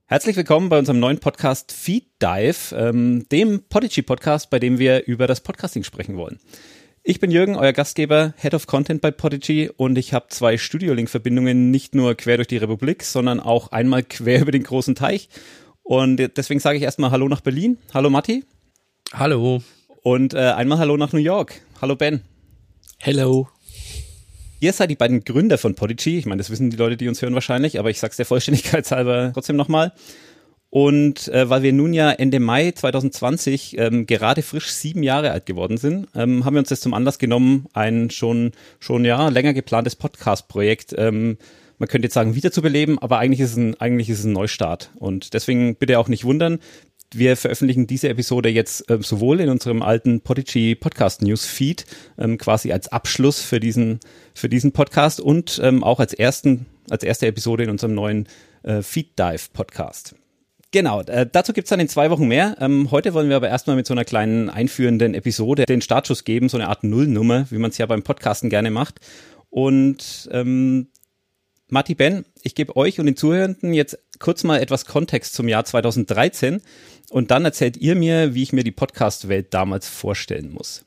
Herzlich willkommen bei unserem neuen Podcast Feed Dive, dem Podigy-Podcast, bei dem wir über das Podcasting sprechen wollen. Ich bin Jürgen, euer Gastgeber, Head of Content bei Podigy, und ich habe 2 Studio-Link-Verbindungen nicht nur quer durch die Republik, sondern auch einmal quer über den großen Teich. Und deswegen sage ich erstmal Hallo nach Berlin. Hallo Matti. Hallo. Und einmal Hallo nach New York. Hallo Ben. Hello. Ihr seid die beiden Gründer von Podigy. Ich meine, das wissen die Leute, die uns hören wahrscheinlich, aber ich sag's der Vollständigkeit halber trotzdem nochmal. Und weil wir nun ja Ende Mai 2020 gerade frisch 7 Jahre alt geworden sind, haben wir uns das zum Anlass genommen, ein schon länger geplantes Podcast-Projekt, man könnte jetzt sagen, wiederzubeleben, aber eigentlich ist es ein Neustart. Und deswegen bitte auch nicht wundern. Wir veröffentlichen diese Episode jetzt sowohl in unserem alten Podigy Podcast Newsfeed quasi als Abschluss für diesen Podcast und auch als erste Episode in unserem neuen Feed Dive Podcast. Genau, dazu gibt's dann in 2 Wochen mehr. Heute wollen wir aber erstmal mit so einer kleinen einführenden Episode den Startschuss geben, so eine Art Nullnummer, wie man es ja beim Podcasten gerne macht. Und Matti, Ben, ich gebe euch und den Zuhörenden jetzt kurz mal etwas Kontext zum Jahr 2013 und dann erzählt ihr mir, wie ich mir die Podcast-Welt damals vorstellen muss.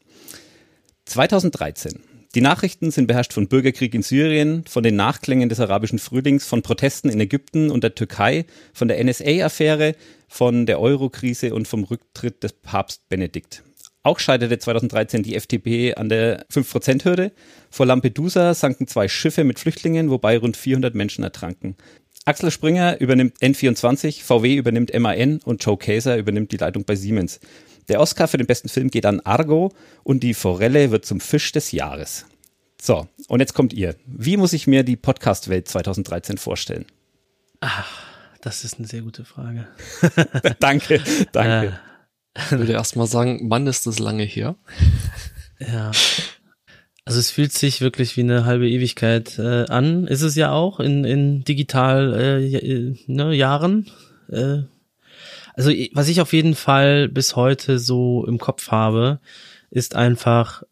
2013. Die Nachrichten sind beherrscht von Bürgerkrieg in Syrien, von den Nachklängen des arabischen Frühlings, von Protesten in Ägypten und der Türkei, von der NSA-Affäre, von der Euro-Krise und vom Rücktritt des Papst Benedikt. Auch scheiterte 2013 die FDP an der 5%-Hürde. Vor Lampedusa sanken 2 Schiffe mit Flüchtlingen, wobei rund 400 Menschen ertranken. Axel Springer übernimmt N24, VW übernimmt MAN und Joe Kaeser übernimmt die Leitung bei Siemens. Der Oscar für den besten Film geht an Argo und die Forelle wird zum Fisch des Jahres. So, und jetzt kommt ihr. Wie muss ich mir die Podcast-Welt 2013 vorstellen? Das ist eine sehr gute Frage. Danke. Ich würde erst mal sagen, Mann, ist das lange her. Ja. Also es fühlt sich wirklich wie eine halbe Ewigkeit an. Ist es ja auch in digital Jahren. Also was ich auf jeden Fall bis heute so im Kopf habe, ist einfach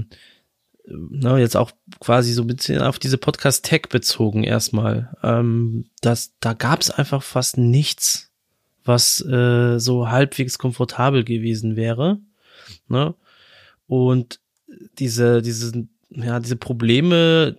jetzt auch quasi so ein bisschen auf diese Podcast-Tech bezogen erstmal. Da gab es einfach fast nichts, was so halbwegs komfortabel gewesen wäre. Ne? Und diese Probleme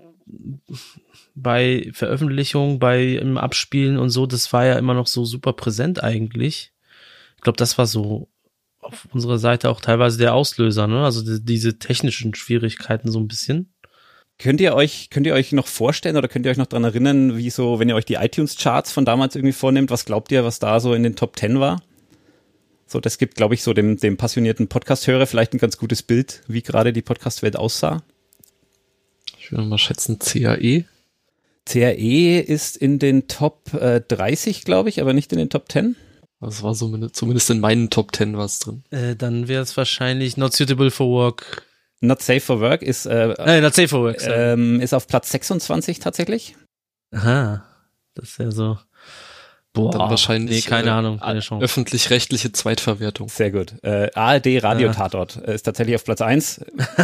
bei Veröffentlichung, im Abspielen und so, das war ja immer noch so super präsent eigentlich. Ich glaube, das war so auf unserer Seite auch teilweise der Auslöser, ne? Also diese technischen Schwierigkeiten so ein bisschen. Könnt ihr euch noch vorstellen oder könnt ihr euch noch dran erinnern, wie so, wenn ihr euch die iTunes-Charts von damals irgendwie vornehmt, was glaubt ihr, was da so in den Top 10 war? So, das gibt, glaube ich, so dem passionierten Podcast-Hörer vielleicht ein ganz gutes Bild, wie gerade die Podcast-Welt aussah. Ich würde mal schätzen, CAE. CAE ist in den Top 30, glaube ich, aber nicht in den Top 10. Das war zumindest in meinen Top 10 was drin. Dann wäre es wahrscheinlich Not Suitable for Work. Not Safe for Work ist Not Safe for Work, ist auf Platz 26 tatsächlich. Aha, das ist ja so. Boah, dann wahrscheinlich keine Ahnung, keine Chance. Öffentlich-rechtliche Zweitverwertung. Sehr gut. ARD Radiotatort ist tatsächlich auf Platz 1.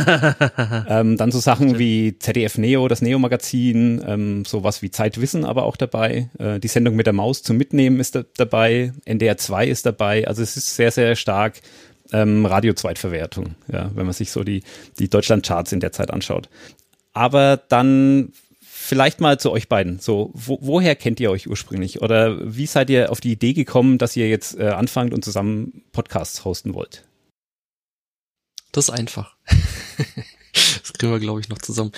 Dann so Sachen wie ZDF Neo, das Neo-Magazin, sowas wie Zeitwissen aber auch dabei. Die Sendung mit der Maus zum Mitnehmen ist dabei. NDR 2 ist dabei. Also es ist sehr, sehr stark Radio-Zweitverwertung, ja, wenn man sich so die Deutschland-Charts in der Zeit anschaut. Aber dann vielleicht mal zu euch beiden. So, woher kennt ihr euch ursprünglich? Oder wie seid ihr auf die Idee gekommen, dass ihr jetzt anfangt und zusammen Podcasts hosten wollt? Das ist einfach. Das kriegen wir, glaube ich, noch zusammen.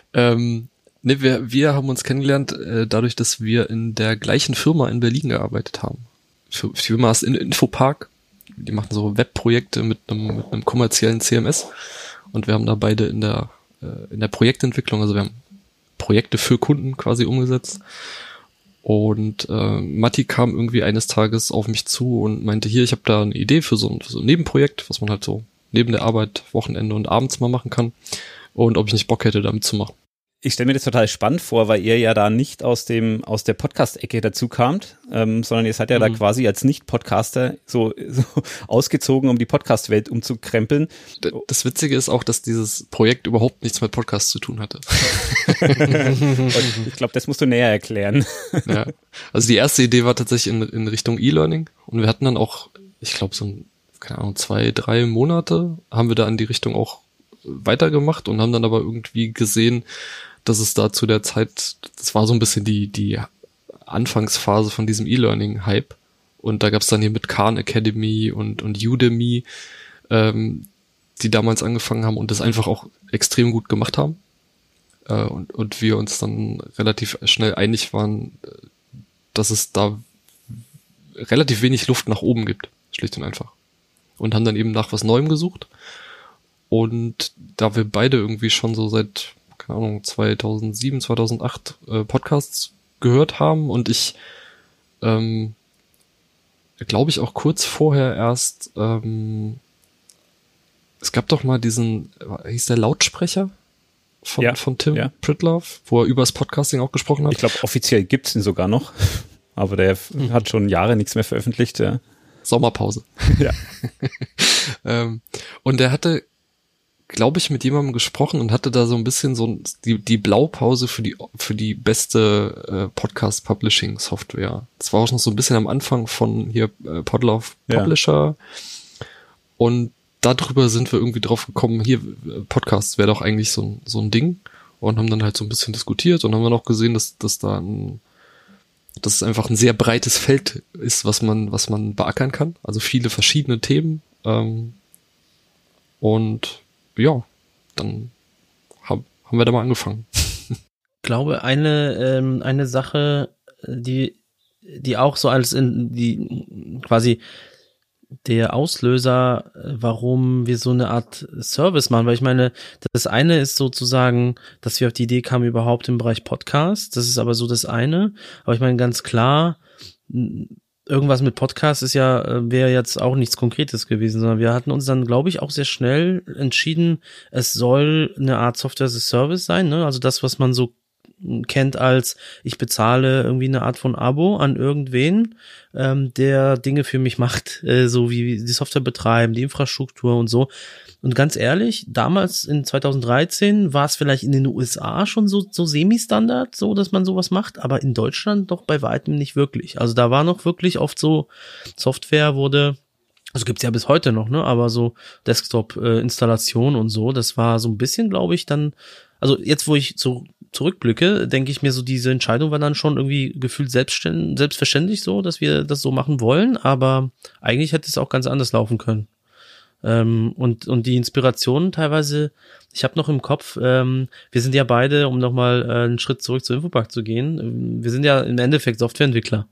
Wir haben uns kennengelernt, dadurch, dass wir in der gleichen Firma in Berlin gearbeitet haben. Die Firma ist in Infopark. Die machen so Webprojekte mit einem kommerziellen CMS. Und wir haben da beide in der Projektentwicklung, also wir haben Projekte für Kunden quasi umgesetzt. Und Matti kam irgendwie eines Tages auf mich zu und meinte, hier, ich habe da eine Idee für so ein Nebenprojekt, was man halt so neben der Arbeit, Wochenende und abends mal machen kann. Und ob ich nicht Bock hätte, damit zu machen. Ich stelle mir das total spannend vor, weil ihr ja da nicht aus der Podcast-Ecke dazu kamt, sondern ihr seid ja da quasi als Nicht-Podcaster so ausgezogen, um die Podcast-Welt umzukrempeln. Das Witzige ist auch, dass dieses Projekt überhaupt nichts mit Podcasts zu tun hatte. Ich glaube, das musst du näher erklären. Ja. Also die erste Idee war tatsächlich in Richtung E-Learning und wir hatten dann auch, ich glaube so keine Ahnung, 2-3 Monate haben wir da in die Richtung auch weitergemacht und haben dann aber irgendwie gesehen, dass es da zu der Zeit, das war so ein bisschen die Anfangsphase von diesem E-Learning-Hype und da gab es dann hier mit Khan Academy und Udemy, die damals angefangen haben und das einfach auch extrem gut gemacht haben und wir uns dann relativ schnell einig waren, dass es da relativ wenig Luft nach oben gibt, schlicht und einfach. Und haben dann eben nach was Neuem gesucht und da wir beide irgendwie schon so seit keine Ahnung, 2007, 2008 Podcasts gehört haben und ich glaube ich auch kurz vorher erst es gab doch mal hieß der Lautsprecher von Tim Pritlove, wo er übers Podcasting auch gesprochen hat. Ich glaube, offiziell gibt's ihn sogar noch, aber der hat schon Jahre nichts mehr veröffentlicht. Ja. Sommerpause. Ja. Und der hatte glaube ich, mit jemandem gesprochen und hatte da so ein bisschen die Blaupause für die beste Podcast-Publishing-Software. Das war auch noch so ein bisschen am Anfang von hier Podlove Publisher. Ja. Und darüber sind wir irgendwie drauf gekommen, hier Podcasts wäre doch eigentlich so ein Ding. Und haben dann halt so ein bisschen diskutiert und haben dann auch gesehen, dass es einfach ein sehr breites Feld ist, was man beackern kann. Also viele verschiedene Themen. Und ja, dann haben wir da mal angefangen. Ich glaube, eine Sache, die auch so als quasi der Auslöser, warum wir so eine Art Service machen, weil ich meine, das eine ist sozusagen, dass wir auf die Idee kamen überhaupt im Bereich Podcast, das ist aber so das eine, aber ich meine ganz klar, irgendwas mit Podcast wäre jetzt auch nichts Konkretes gewesen, sondern wir hatten uns dann, glaube ich, auch sehr schnell entschieden, es soll eine Art Software as a Service sein, ne? Also das, was man so kennt als, ich bezahle irgendwie eine Art von Abo an irgendwen, der Dinge für mich macht, so wie die Software betreiben, die Infrastruktur und so. Und ganz ehrlich, damals in 2013 war es vielleicht in den USA schon so Semi-Standard, so dass man sowas macht, aber in Deutschland doch bei weitem nicht wirklich. Also da war noch wirklich oft so, Software also gibt's ja bis heute noch, ne, aber so Desktop-Installation und so, das war so ein bisschen, glaube ich, dann, also jetzt, wo ich so zurückblicke, denke ich mir so, diese Entscheidung war dann schon irgendwie gefühlt selbstverständlich so, dass wir das so machen wollen, aber eigentlich hätte es auch ganz anders laufen können. Und die Inspirationen teilweise, ich habe noch im Kopf, wir sind ja beide, um nochmal einen Schritt zurück zu Infopack zu gehen, wir sind ja im Endeffekt Softwareentwickler.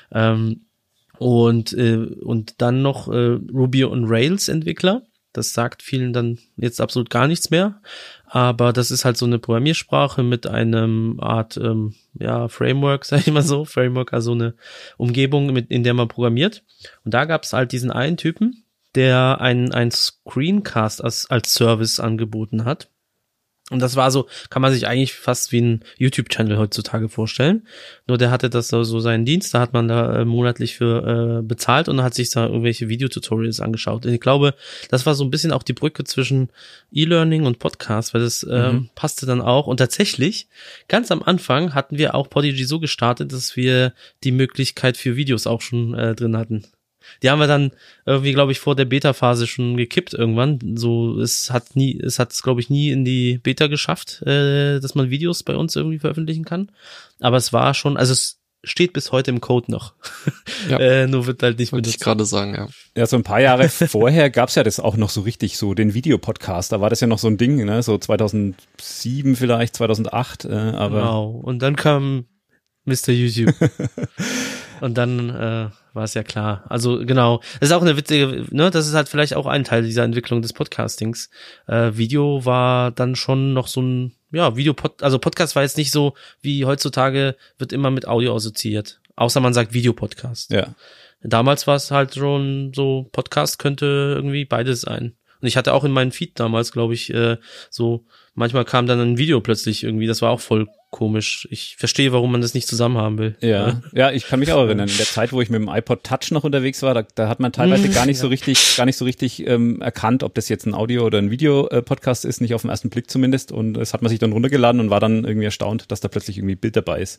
Und dann noch Ruby und Rails Entwickler. Das sagt vielen dann jetzt absolut gar nichts mehr. Aber das ist halt so eine Programmiersprache mit einem Art Framework, sag ich mal so. Framework, also eine Umgebung, in der man programmiert. Und da gab es halt diesen einen Typen, der ein Screencast als Service angeboten hat. Und das war so, kann man sich eigentlich fast wie ein YouTube-Channel heutzutage vorstellen. Nur der hatte das so seinen Dienst, da hat man da monatlich für bezahlt und hat sich da irgendwelche Videotutorials angeschaut. Und ich glaube, das war so ein bisschen auch die Brücke zwischen E-Learning und Podcast, weil das passte dann auch. Und tatsächlich, ganz am Anfang hatten wir auch Podigy so gestartet, dass wir die Möglichkeit für Videos auch schon drin hatten. Die haben wir dann irgendwie, glaube ich, vor der Beta-Phase schon gekippt irgendwann. So, es hat es, glaube ich, nie in die Beta geschafft, dass man Videos bei uns irgendwie veröffentlichen kann. Aber es war schon, also es steht bis heute im Code noch. Ja. Nur wird halt nicht benutzt. Wollte ich gerade sagen, ja. Ja, so ein paar Jahre vorher gab's ja das auch noch so richtig, so den Videopodcast. Da war das ja noch so ein Ding, ne? So 2007 vielleicht, 2008. Aber genau. Und dann kam Mr. YouTube. Und dann war es ja klar. Also genau, das ist auch eine witzige, ne, das ist halt vielleicht auch ein Teil dieser Entwicklung des Podcastings. Video war dann schon noch so ein, also Podcast war jetzt nicht so, wie heutzutage wird immer mit Audio assoziiert. Außer man sagt Videopodcast. Ja. Damals war es halt schon so, Podcast könnte irgendwie beides sein. Und ich hatte auch in meinem Feed damals, glaube ich, so, manchmal kam dann ein Video plötzlich irgendwie, das war auch voll komisch. Ich verstehe, warum man das nicht zusammen haben will. Ja, ich kann mich auch erinnern. In der Zeit, wo ich mit dem iPod Touch noch unterwegs war, da hat man teilweise gar nicht so richtig erkannt, ob das jetzt ein Audio- oder ein Video-Podcast ist, nicht auf den ersten Blick zumindest. Und das hat man sich dann runtergeladen und war dann irgendwie erstaunt, dass da plötzlich irgendwie Bild dabei ist.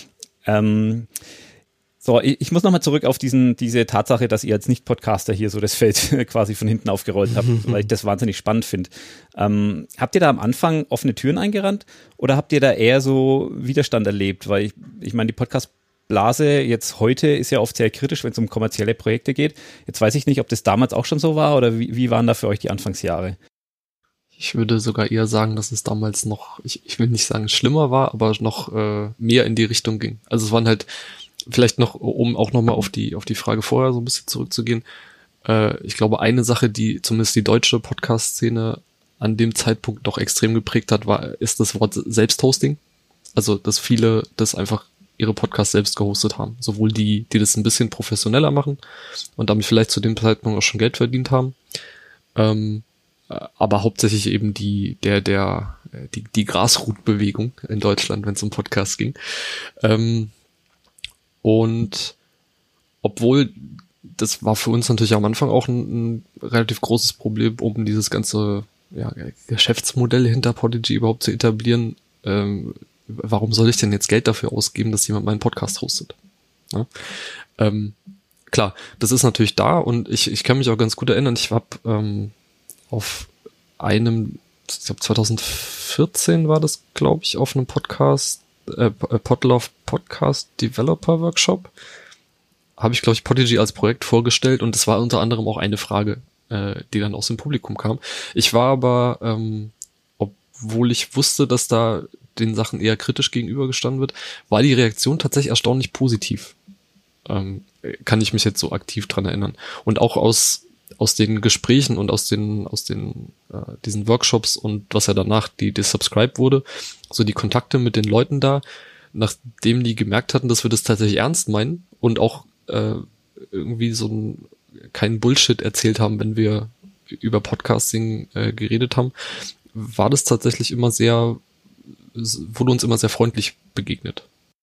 So, ich muss nochmal zurück auf diese Tatsache, dass ihr als Nicht-Podcaster hier so das Feld quasi von hinten aufgerollt habt, weil ich das wahnsinnig spannend finde. Habt ihr da am Anfang offene Türen eingerannt oder habt ihr da eher so Widerstand erlebt? Weil ich meine, die Podcast-Blase jetzt heute ist ja oft sehr kritisch, wenn es um kommerzielle Projekte geht. Jetzt weiß ich nicht, ob das damals auch schon so war oder wie waren da für euch die Anfangsjahre? Ich würde sogar eher sagen, dass es damals noch, ich will nicht sagen schlimmer war, aber noch mehr in die Richtung ging. Also es waren halt vielleicht noch, um auch nochmal auf die Frage vorher so ein bisschen zurückzugehen. Ich glaube, eine Sache, die zumindest die deutsche Podcast-Szene an dem Zeitpunkt noch extrem geprägt hat, ist das Wort Selbsthosting. Also, dass viele das einfach ihre Podcasts selbst gehostet haben. Sowohl die das ein bisschen professioneller machen und damit vielleicht zu dem Zeitpunkt auch schon Geld verdient haben. Aber hauptsächlich eben die Grasroot-Bewegung in Deutschland, wenn es um Podcasts ging. Und obwohl, das war für uns natürlich am Anfang auch ein relativ großes Problem, um dieses ganze Geschäftsmodell hinter Podigy überhaupt zu etablieren. Warum soll ich denn jetzt Geld dafür ausgeben, dass jemand meinen Podcast hostet? Ja? Klar, das ist natürlich da und ich kann mich auch ganz gut erinnern, ich habe auf einem, ich glaube 2014 war das, glaube ich, auf einem Podcast, Podlove Podcast Developer Workshop, habe ich, glaube ich, Podigy als Projekt vorgestellt und das war unter anderem auch eine Frage, die dann aus dem Publikum kam. Ich war aber, obwohl ich wusste, dass da den Sachen eher kritisch gegenübergestanden wird, war die Reaktion tatsächlich erstaunlich positiv. Kann ich mich jetzt so aktiv dran erinnern. Und auch aus den Gesprächen und aus diesen Workshops und was ja danach die subscribed wurde, so die Kontakte mit den Leuten da, nachdem die gemerkt hatten, dass wir das tatsächlich ernst meinen und auch irgendwie keinen Bullshit erzählt haben, wenn wir über Podcasting geredet haben, war das tatsächlich wurde uns immer sehr freundlich begegnet.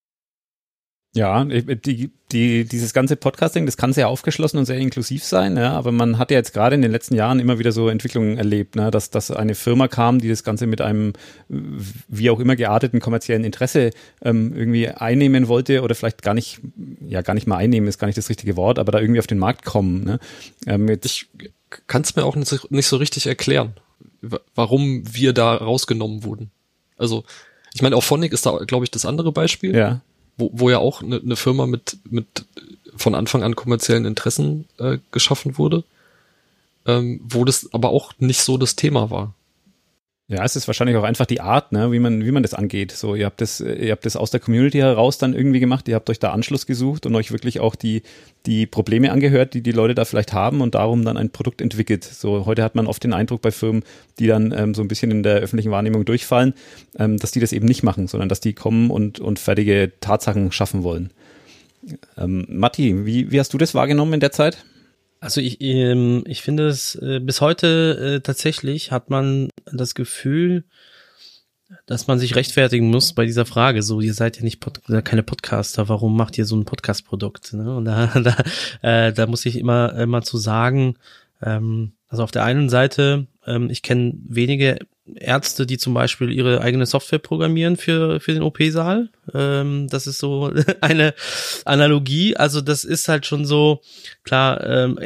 Ja, dieses ganze Podcasting, das kann sehr aufgeschlossen und sehr inklusiv sein, ja, aber man hat ja jetzt gerade in den letzten Jahren immer wieder so Entwicklungen erlebt, ne, dass eine Firma kam, die das Ganze mit einem wie auch immer gearteten kommerziellen Interesse irgendwie einnehmen wollte oder vielleicht gar nicht mal einnehmen, ist gar nicht das richtige Wort, aber da irgendwie auf den Markt kommen. Ne. Ich kann es mir auch nicht so richtig erklären, warum wir da rausgenommen wurden. Also, ich meine, Auphonic ist da, glaube ich, das andere Beispiel. Ja. Wo ja auch eine Firma mit von Anfang an kommerziellen Interessen geschaffen wurde, wo das aber auch nicht so das Thema war. Ja, es ist wahrscheinlich auch einfach die Art, ne, wie man das angeht. So, ihr habt das aus der Community heraus dann irgendwie gemacht, ihr habt euch da Anschluss gesucht und euch wirklich auch die Probleme angehört, die Leute da vielleicht haben und darum dann ein Produkt entwickelt. So, heute hat man oft den Eindruck bei Firmen, die dann so ein bisschen in der öffentlichen Wahrnehmung durchfallen, dass die das eben nicht machen, sondern dass die kommen und fertige Tatsachen schaffen wollen. Matti, wie hast du das wahrgenommen in der Zeit? Also ich finde es bis heute tatsächlich hat man das Gefühl, dass man sich rechtfertigen muss bei dieser Frage. So, ihr seid ja nicht keine Podcaster, warum macht ihr so ein Podcast-Produkt? Ne? Und da muss ich immer zu sagen, also auf der einen Seite, ich kenne wenige Ärzte, die zum Beispiel ihre eigene Software programmieren für den OP-Saal. Das ist so eine Analogie. Also das ist halt schon so, klar,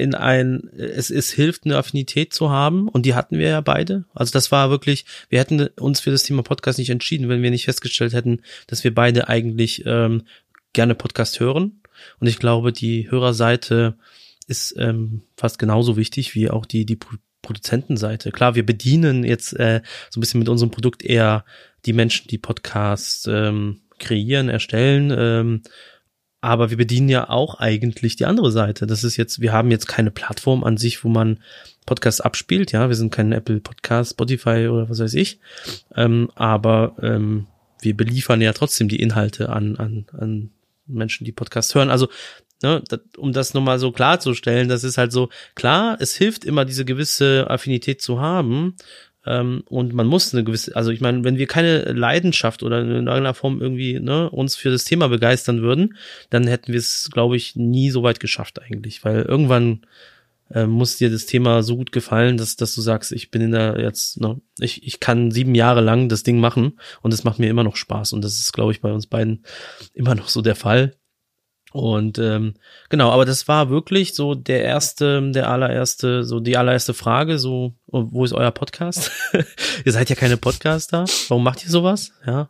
es hilft, eine Affinität zu haben und die hatten wir ja beide. Also das war wirklich, wir hätten uns für das Thema Podcast nicht entschieden, wenn wir nicht festgestellt hätten, dass wir beide eigentlich gerne Podcast hören. Und ich glaube, die Hörerseite ist fast genauso wichtig wie auch die Produzentenseite. Klar, wir bedienen jetzt so ein bisschen mit unserem Produkt eher die Menschen, die Podcasts kreieren, erstellen, aber wir bedienen ja auch eigentlich die andere Seite. Das ist jetzt, wir haben jetzt keine Plattform an sich, wo man Podcasts abspielt, ja, wir sind kein Apple Podcast, Spotify oder was weiß ich, aber wir beliefern ja trotzdem die Inhalte an Menschen, die Podcasts hören. Also, ne, um das nochmal so klarzustellen, das ist halt so, klar, es hilft immer, diese gewisse Affinität zu haben, und man muss eine gewisse, also ich meine, wenn wir keine Leidenschaft oder in irgendeiner Form irgendwie, ne, uns für das Thema begeistern würden, dann hätten wir es, glaube ich, nie so weit geschafft eigentlich, weil irgendwann muss dir das Thema so gut gefallen, dass du sagst, ich bin jetzt, ne, ich kann 7 Jahre lang das Ding machen und es macht mir immer noch Spaß, und das ist, glaube ich, bei uns beiden immer noch so der Fall. Und genau, aber das war wirklich so die allererste Frage, so, wo ist euer Podcast? Ihr seid ja keine Podcaster, warum macht ihr sowas? Ja,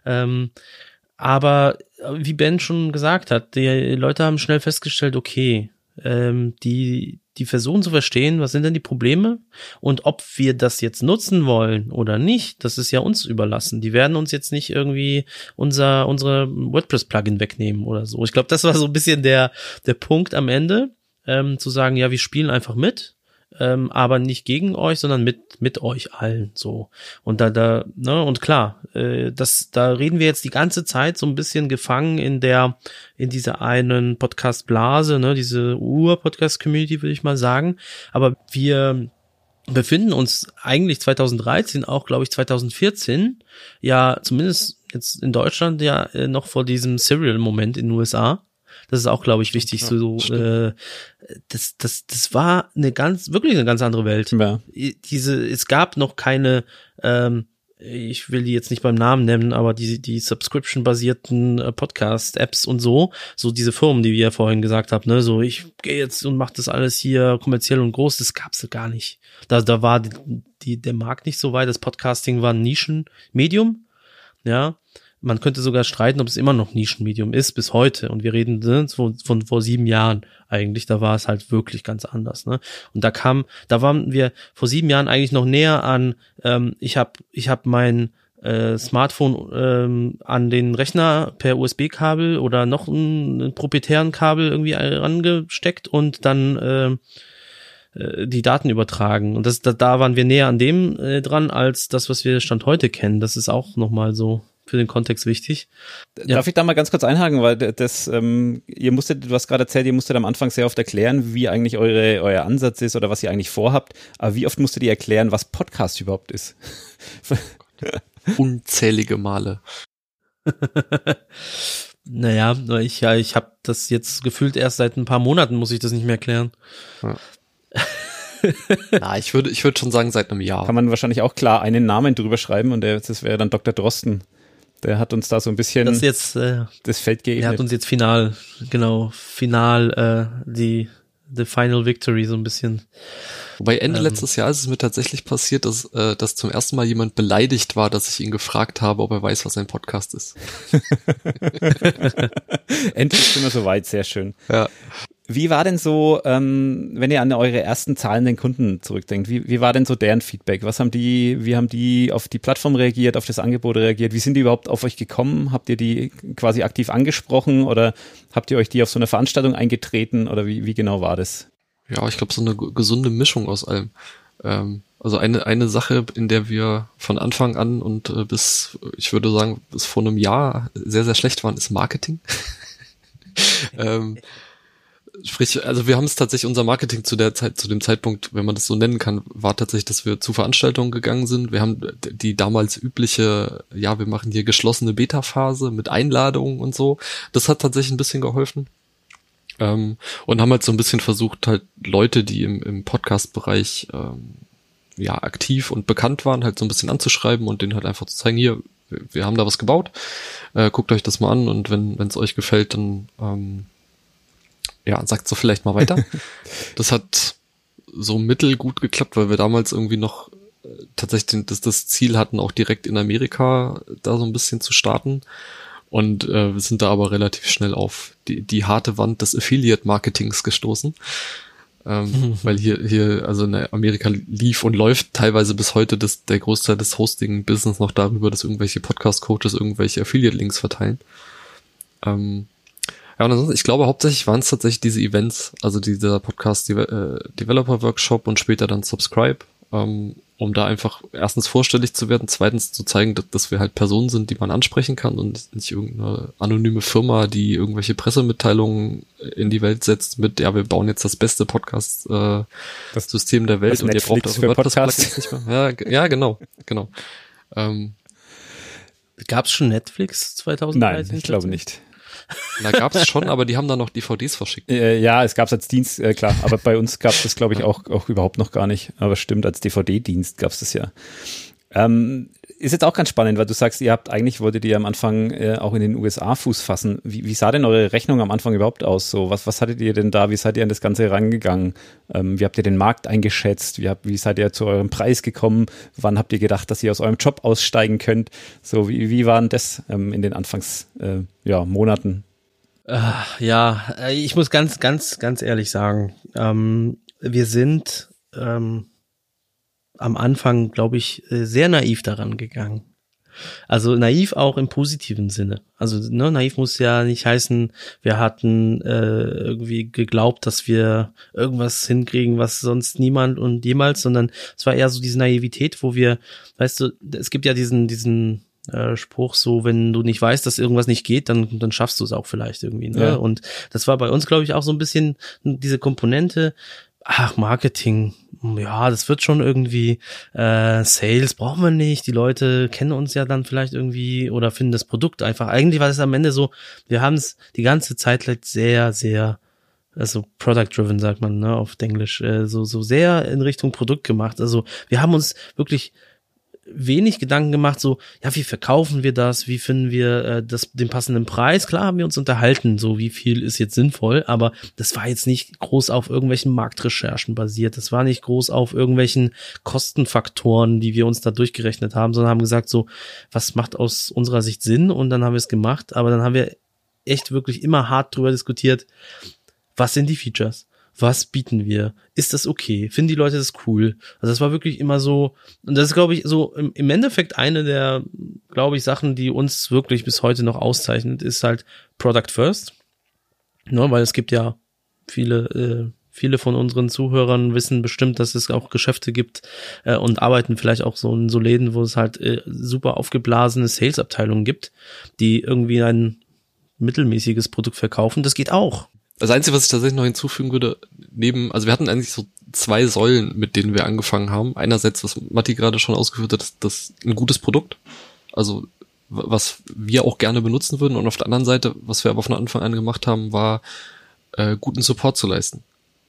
aber wie Ben schon gesagt hat, die Leute haben schnell festgestellt, okay, die versuchen zu verstehen, was sind denn die Probleme, und ob wir das jetzt nutzen wollen oder nicht, das ist ja uns überlassen. Die werden uns jetzt nicht irgendwie unsere WordPress-Plugin wegnehmen oder so. Ich glaube, das war so ein bisschen der Punkt am Ende, zu sagen, ja, wir spielen einfach mit, aber nicht gegen euch, sondern mit euch allen, so. Und ne, und klar, da reden wir jetzt die ganze Zeit so ein bisschen gefangen in dieser einen Podcast-Blase, ne, diese Ur-Podcast-Community, würde ich mal sagen. Aber wir befinden uns eigentlich 2013, auch glaube ich 2014, ja, zumindest jetzt in Deutschland ja noch vor diesem Serial-Moment in den USA. Das ist auch, glaube ich, wichtig. Ja, das war wirklich eine ganz andere Welt. Ja. Es gab noch keine, ich will die jetzt nicht beim Namen nennen, aber die Subscription-basierten Podcast-Apps und so diese Firmen, die wir ja vorhin gesagt haben, ne, so ich gehe jetzt und mache das alles hier kommerziell und groß, das gab's gar nicht. Da war der Markt nicht so weit. Das Podcasting war ein Nischenmedium, ja. Man könnte sogar streiten, ob es immer noch Nischenmedium ist bis heute. Und wir reden von vor 7 Jahren eigentlich. Da war es halt wirklich ganz anders, ne? Und da waren wir vor 7 Jahren eigentlich noch näher an. Ich hab mein Smartphone an den Rechner per USB-Kabel oder noch einen proprietären Kabel irgendwie rangesteckt und dann die Daten übertragen. Und da waren wir näher an dem dran als das, was wir Stand heute kennen. Das ist auch nochmal so für den Kontext wichtig. Ja. Darf ich da mal ganz kurz einhaken, weil du hast gerade erzählt, ihr musstet am Anfang sehr oft erklären, wie eigentlich euer Ansatz ist oder was ihr eigentlich vorhabt. Aber wie oft musstet ihr erklären, was Podcast überhaupt ist? Unzählige Male. Naja, ich habe das jetzt gefühlt erst seit ein paar Monaten, muss ich das nicht mehr erklären. Ja. Na, ich würde schon sagen, seit einem Jahr. Kann man wahrscheinlich auch klar einen Namen drüber schreiben, und das wäre dann Dr. Drosten. Der hat uns da so ein bisschen das Feld geebnet. Der hat uns jetzt final die Final Victory so ein bisschen. Wobei Ende letztes Jahr ist es mir tatsächlich passiert, dass zum ersten Mal jemand beleidigt war, dass ich ihn gefragt habe, ob er weiß, was ein Podcast ist. Endlich sind wir soweit, sehr schön. Ja. Wie war denn so, wenn ihr an eure ersten zahlenden Kunden zurückdenkt, wie war denn so deren Feedback? Wie haben die auf die Plattform reagiert, auf das Angebot reagiert? Wie sind die überhaupt auf euch gekommen? Habt ihr die quasi aktiv angesprochen oder habt ihr euch die auf so eine Veranstaltung eingetreten oder wie genau war das? Ja, ich glaube, so eine gesunde Mischung aus allem. Also eine Sache, in der wir von Anfang an und ich würde sagen, bis vor einem Jahr sehr, sehr schlecht waren, ist Marketing. Sprich, also wir haben es tatsächlich, unser Marketing zu dem Zeitpunkt, wenn man das so nennen kann, war tatsächlich, dass wir zu Veranstaltungen gegangen sind. Wir haben die damals übliche, ja, wir machen hier geschlossene Beta-Phase mit Einladungen und so. Das hat tatsächlich ein bisschen geholfen. Und haben halt so ein bisschen versucht, halt Leute, die im Podcast-Bereich ja aktiv und bekannt waren, halt so ein bisschen anzuschreiben und denen halt einfach zu zeigen, hier, wir haben da was gebaut, guckt euch das mal an, und wenn es euch gefällt, dann ja, sagt so vielleicht mal weiter. Das hat so mittelgut geklappt, weil wir damals irgendwie noch tatsächlich das Ziel hatten, auch direkt in Amerika da so ein bisschen zu starten. Und wir sind da aber relativ schnell auf die harte Wand des Affiliate-Marketings gestoßen. Weil hier, also in Amerika lief und läuft teilweise bis heute der Großteil des Hosting-Business noch darüber, dass irgendwelche Podcast-Coaches irgendwelche Affiliate-Links verteilen. Ja, und ansonsten, ich glaube, hauptsächlich waren es tatsächlich diese Events, also dieser Podcast Developer Workshop und später dann Subscribe. um da einfach erstens vorstellig zu werden, zweitens zu zeigen, dass wir halt Personen sind, die man ansprechen kann und nicht irgendeine anonyme Firma, die irgendwelche Pressemitteilungen in die Welt setzt mit, ja, wir bauen jetzt das beste Podcast-System der Welt und ihr braucht auch WordPress-Plugins nicht mehr. Ja, genau. Gab's schon Netflix 2013? Nein, ich glaube nicht. Da gab's schon, aber die haben dann noch DVDs verschickt. Ja, es gab's als Dienst, klar, aber bei uns gab's das, glaube ich, auch überhaupt noch gar nicht. Aber stimmt, als DVD-Dienst gab's das ja. Ist jetzt auch ganz spannend, weil du sagst, wolltet ihr am Anfang auch in den USA Fuß fassen. Wie sah denn eure Rechnung am Anfang überhaupt aus? So, was hattet ihr denn da? Wie seid ihr an das Ganze rangegangen? Wie habt ihr den Markt eingeschätzt? Wie seid ihr zu eurem Preis gekommen? Wann habt ihr gedacht, dass ihr aus eurem Job aussteigen könnt? So, wie war denn das in den Anfangs Monaten? Ich muss ganz ehrlich sagen, wir sind am Anfang, glaube ich, sehr naiv daran gegangen. Also naiv auch im positiven Sinne. Also naiv muss ja nicht heißen, wir hatten irgendwie geglaubt, dass wir irgendwas hinkriegen, was sonst niemand und jemals, sondern es war eher so diese Naivität, wo wir, weißt du, es gibt ja diesen Spruch so, wenn du nicht weißt, dass irgendwas nicht geht, dann schaffst du es auch vielleicht irgendwie. Ne? Ja. Und das war bei uns, glaube ich, auch so ein bisschen diese Komponente, Marketing, ja, das wird schon irgendwie, Sales brauchen wir nicht, die Leute kennen uns ja dann vielleicht irgendwie oder finden das Produkt einfach. Eigentlich war es am Ende so, wir haben es die ganze Zeit halt sehr, sehr, also Product-driven sagt man, ne, auf Englisch, so sehr in Richtung Produkt gemacht. Also wir haben uns wirklich wenig Gedanken gemacht, so, ja, wie verkaufen wir das, wie finden wir den passenden Preis, klar haben wir uns unterhalten, so wie viel ist jetzt sinnvoll, aber das war jetzt nicht groß auf irgendwelchen Marktrecherchen basiert, das war nicht groß auf irgendwelchen Kostenfaktoren, die wir uns da durchgerechnet haben, sondern haben gesagt, so, was macht aus unserer Sicht Sinn, und dann haben wir es gemacht, aber dann haben wir echt wirklich immer hart drüber diskutiert, was sind die Features? Was bieten wir? Ist das okay? Finden die Leute das cool? Also das war wirklich immer so, und das ist, glaube ich, so im Endeffekt eine der, glaube ich, Sachen, die uns wirklich bis heute noch auszeichnet, ist halt Product First. Ne, weil es gibt ja viele von unseren Zuhörern wissen bestimmt, dass es auch Geschäfte gibt und arbeiten vielleicht auch so in so Läden, wo es halt super aufgeblasene Sales-Abteilungen gibt, die irgendwie ein mittelmäßiges Produkt verkaufen. Das geht auch. Das Einzige, was ich tatsächlich noch hinzufügen würde, also wir hatten eigentlich so 2 Säulen, mit denen wir angefangen haben. Einerseits, was Matti gerade schon ausgeführt hat, das ein gutes Produkt, also was wir auch gerne benutzen würden, und auf der anderen Seite, was wir aber von Anfang an gemacht haben, war guten Support zu leisten.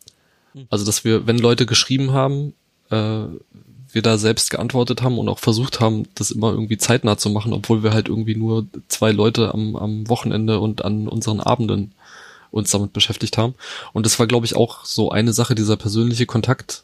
Also, dass wir, wenn Leute geschrieben haben, wir da selbst geantwortet haben und auch versucht haben, das immer irgendwie zeitnah zu machen, obwohl wir halt irgendwie nur 2 Leute am Wochenende und an unseren Abenden uns damit beschäftigt haben. Und das war, glaube ich, auch so eine Sache, dieser persönliche Kontakt,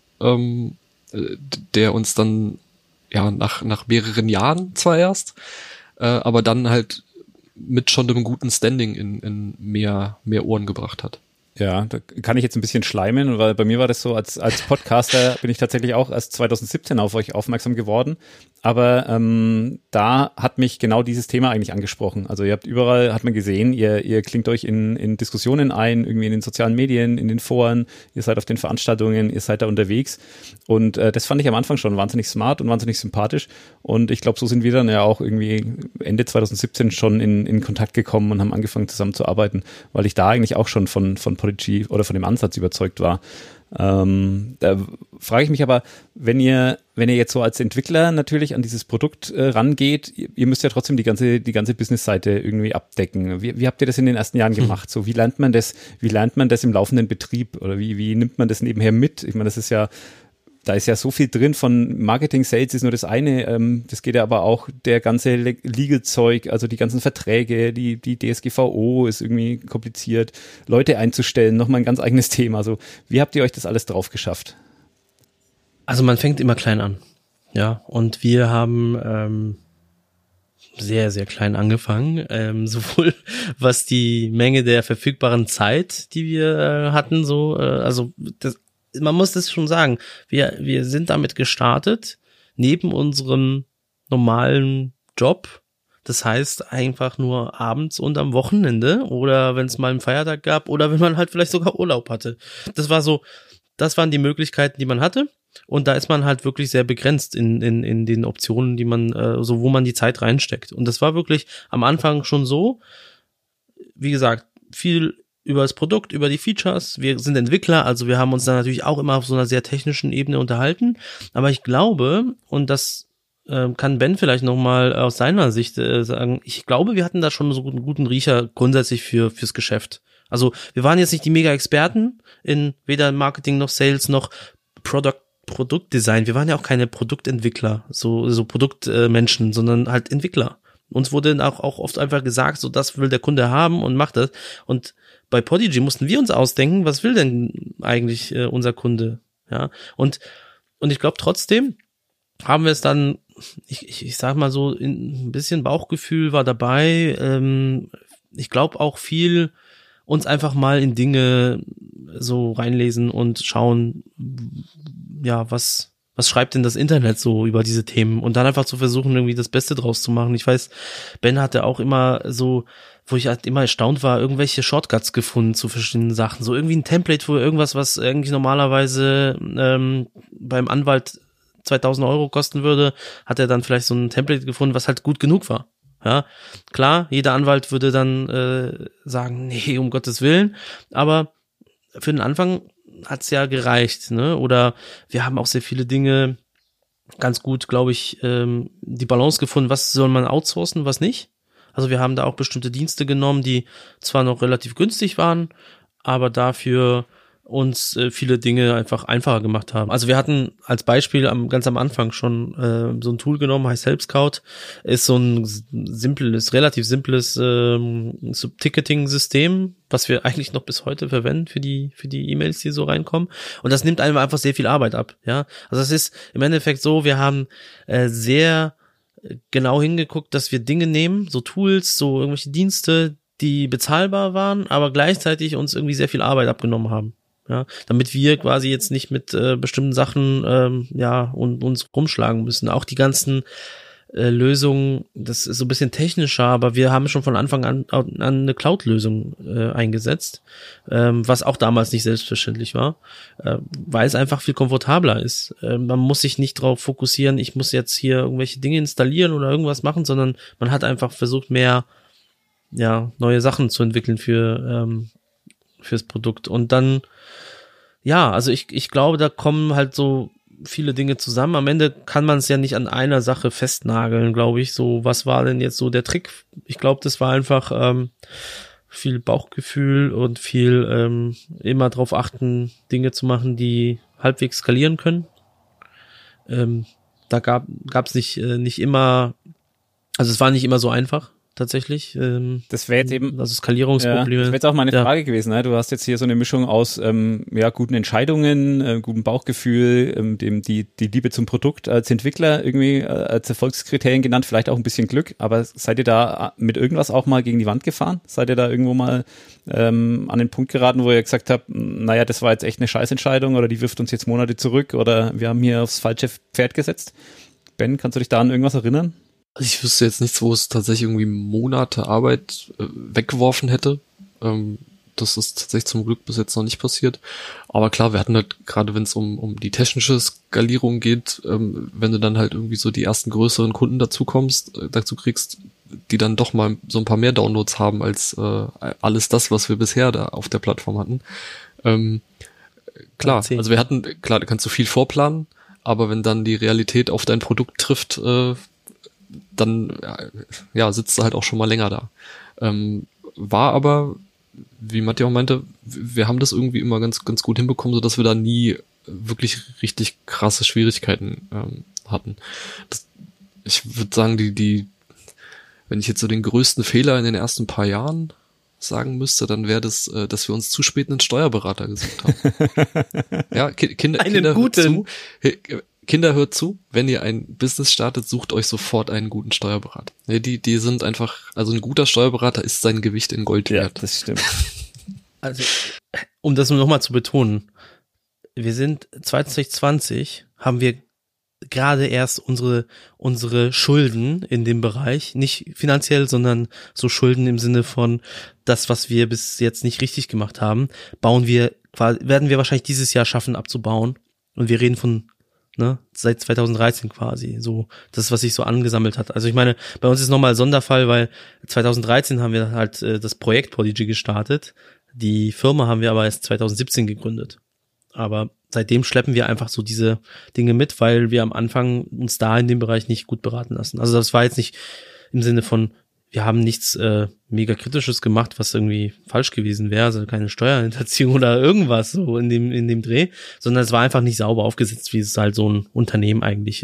der uns dann ja nach mehreren Jahren zwar erst, aber dann halt mit schon einem guten Standing in mehr Ohren gebracht hat. Ja, da kann ich jetzt ein bisschen schleimen, weil bei mir war das so, als Podcaster bin ich tatsächlich auch erst 2017 auf euch aufmerksam geworden, aber da hat mich genau dieses Thema eigentlich angesprochen. Also ihr habt überall, hat man gesehen, ihr klingt euch in Diskussionen ein, irgendwie in den sozialen Medien, in den Foren, ihr seid auf den Veranstaltungen, ihr seid da unterwegs, und das fand ich am Anfang schon wahnsinnig smart und wahnsinnig sympathisch, und ich glaube, so sind wir dann ja auch irgendwie Ende 2017 schon in Kontakt gekommen und haben angefangen zusammenzuarbeiten, weil ich da eigentlich auch schon von Podigy oder von dem Ansatz überzeugt war. Da frage ich mich aber, wenn ihr jetzt so als Entwickler natürlich an dieses Produkt rangeht, ihr müsst ja trotzdem die ganze Business-Seite irgendwie abdecken. Wie habt ihr das in den ersten Jahren gemacht? So, wie lernt man das im laufenden Betrieb, oder wie nimmt man das nebenher mit? Ich meine, das ist ja, da ist ja so viel drin von Marketing, Sales ist nur das eine, das geht ja aber auch der ganze Legal-Zeug, also die ganzen Verträge, die DSGVO ist irgendwie kompliziert, Leute einzustellen, nochmal ein ganz eigenes Thema. Also wie habt ihr euch das alles drauf geschafft? Also man fängt immer klein an, ja, und wir haben sehr, sehr klein angefangen, sowohl was die Menge der verfügbaren Zeit, die wir hatten, so, also das, man muss das schon sagen, wir sind damit gestartet, neben unserem normalen Job, das heißt einfach nur abends und am Wochenende oder wenn es mal einen Feiertag gab oder wenn man halt vielleicht sogar Urlaub hatte. Das war so das waren die Möglichkeiten, die man hatte. Und da ist man halt wirklich sehr begrenzt in den Optionen, die man, so wo man die Zeit reinsteckt. Und das war wirklich am Anfang schon so, wie gesagt, viel über das Produkt, über die Features. Wir sind Entwickler, also wir haben uns da natürlich auch immer auf so einer sehr technischen Ebene unterhalten. Aber ich glaube, und das kann Ben vielleicht nochmal aus seiner Sicht sagen, ich glaube, wir hatten da schon so einen guten Riecher grundsätzlich fürs Geschäft. Also wir waren jetzt nicht die Mega-Experten in weder Marketing noch Sales noch Produktdesign. Wir waren ja auch keine Produktentwickler, so Produktmenschen, sondern halt Entwickler. Uns wurde auch oft einfach gesagt, so das will der Kunde haben und macht das. Und bei Podigy mussten wir uns ausdenken, was will denn eigentlich unser Kunde? Ja. Und ich glaube trotzdem haben wir es dann, ich sag mal so, ein bisschen Bauchgefühl war dabei. Ich glaube auch viel uns einfach mal in Dinge so reinlesen und schauen, ja, was schreibt denn das Internet so über diese Themen und dann einfach zu versuchen, irgendwie das Beste draus zu machen. Ich weiß, Ben hatte auch immer so, wo ich halt immer erstaunt war, irgendwelche Shortcuts gefunden zu verschiedenen Sachen. So irgendwie ein Template, wo irgendwas, was eigentlich normalerweise beim Anwalt 2.000 Euro kosten würde, hat er dann vielleicht so ein Template gefunden, was halt gut genug war. Ja, klar, jeder Anwalt würde dann sagen, nee, um Gottes Willen, aber für den Anfang hat's ja gereicht, ne? Oder wir haben auch sehr viele Dinge ganz gut, glaube ich, die Balance gefunden, was soll man outsourcen, was nicht. Also wir haben da auch bestimmte Dienste genommen, die zwar noch relativ günstig waren, aber dafür uns viele Dinge einfach einfacher gemacht haben. Also wir hatten als Beispiel ganz am Anfang schon so ein Tool genommen, heißt Help Scout, ist so ein relativ simples Ticketing-System, was wir eigentlich noch bis heute verwenden für die E-Mails, die so reinkommen. Und das nimmt einem einfach sehr viel Arbeit ab. Ja, also es ist im Endeffekt so, wir haben sehr genau hingeguckt, dass wir Dinge nehmen, so Tools, so irgendwelche Dienste, die bezahlbar waren, aber gleichzeitig uns irgendwie sehr viel Arbeit abgenommen haben. Ja, damit wir quasi jetzt nicht mit bestimmten Sachen und uns rumschlagen müssen. Auch die ganzen Lösungen, das ist so ein bisschen technischer, aber wir haben schon von Anfang an eine Cloud-Lösung eingesetzt, was auch damals nicht selbstverständlich war, weil es einfach viel komfortabler ist. Man muss sich nicht darauf fokussieren, ich muss jetzt hier irgendwelche Dinge installieren oder irgendwas machen, sondern man hat einfach versucht, mehr neue Sachen zu entwickeln fürs Produkt. Und dann also ich glaube, da kommen halt so viele Dinge zusammen. Am Ende kann man es ja nicht an einer Sache festnageln, glaube ich. So, was war denn jetzt so der Trick? Ich glaube, das war einfach viel Bauchgefühl und viel immer drauf achten, Dinge zu machen, die halbwegs skalieren können. Da gab's nicht immer, also es war nicht immer so einfach. Tatsächlich. Das wäre jetzt eben, also Skalierungsprobleme. Das wäre jetzt auch meine Frage gewesen. Ne? Du hast jetzt hier so eine Mischung aus guten Entscheidungen, gutem Bauchgefühl, die Liebe zum Produkt als Entwickler irgendwie als Erfolgskriterien genannt, vielleicht auch ein bisschen Glück. Aber seid ihr da mit irgendwas auch mal gegen die Wand gefahren? Seid ihr da irgendwo mal an den Punkt geraten, wo ihr gesagt habt, naja, das war jetzt echt eine Scheißentscheidung oder die wirft uns jetzt Monate zurück oder wir haben hier aufs falsche Pferd gesetzt? Ben, kannst du dich da an irgendwas erinnern? Also ich wüsste jetzt nichts, wo es tatsächlich irgendwie Monate Arbeit weggeworfen hätte. Das ist tatsächlich zum Glück bis jetzt noch nicht passiert. Aber klar, wir hatten halt, gerade wenn es um die technische Skalierung geht, wenn du dann halt irgendwie so die ersten größeren Kunden dazu kriegst, die dann doch mal so ein paar mehr Downloads haben als alles das, was wir bisher da auf der Plattform hatten. Klar, also da kannst du viel vorplanen, aber wenn dann die Realität auf dein Produkt trifft, dann sitzt du halt auch schon mal länger da. War aber, wie Matti auch meinte, wir haben das irgendwie immer ganz, ganz gut hinbekommen, sodass wir da nie wirklich richtig krasse Schwierigkeiten hatten. Ich würde sagen, wenn ich jetzt so den größten Fehler in den ersten paar Jahren sagen müsste, dann wäre das, dass wir uns zu spät einen Steuerberater gesucht haben. Ja, Kinder, hört zu, wenn ihr ein Business startet, sucht euch sofort einen guten Steuerberater. Die sind einfach, also ein guter Steuerberater ist sein Gewicht in Gold wert. Ja, das stimmt. Also, um das nochmal zu betonen, wir sind 2020, haben wir gerade erst unsere Schulden in dem Bereich, nicht finanziell, sondern so Schulden im Sinne von das, was wir bis jetzt nicht richtig gemacht haben, bauen wir werden wir wahrscheinlich dieses Jahr schaffen abzubauen. Und wir reden von seit 2013 quasi, so das, was sich so angesammelt hat. Also ich meine, bei uns ist nochmal Sonderfall, weil 2013 haben wir halt das Projekt Podigy gestartet. Die Firma haben wir aber erst 2017 gegründet. Aber seitdem schleppen wir einfach so diese Dinge mit, weil wir am Anfang uns da in dem Bereich nicht gut beraten lassen. Also das war jetzt nicht im Sinne von, wir haben nichts mega Kritisches gemacht, was irgendwie falsch gewesen wäre, also keine Steuerhinterziehung oder irgendwas so in dem Dreh, sondern es war einfach nicht sauber aufgesetzt, wie es halt so ein Unternehmen eigentlich,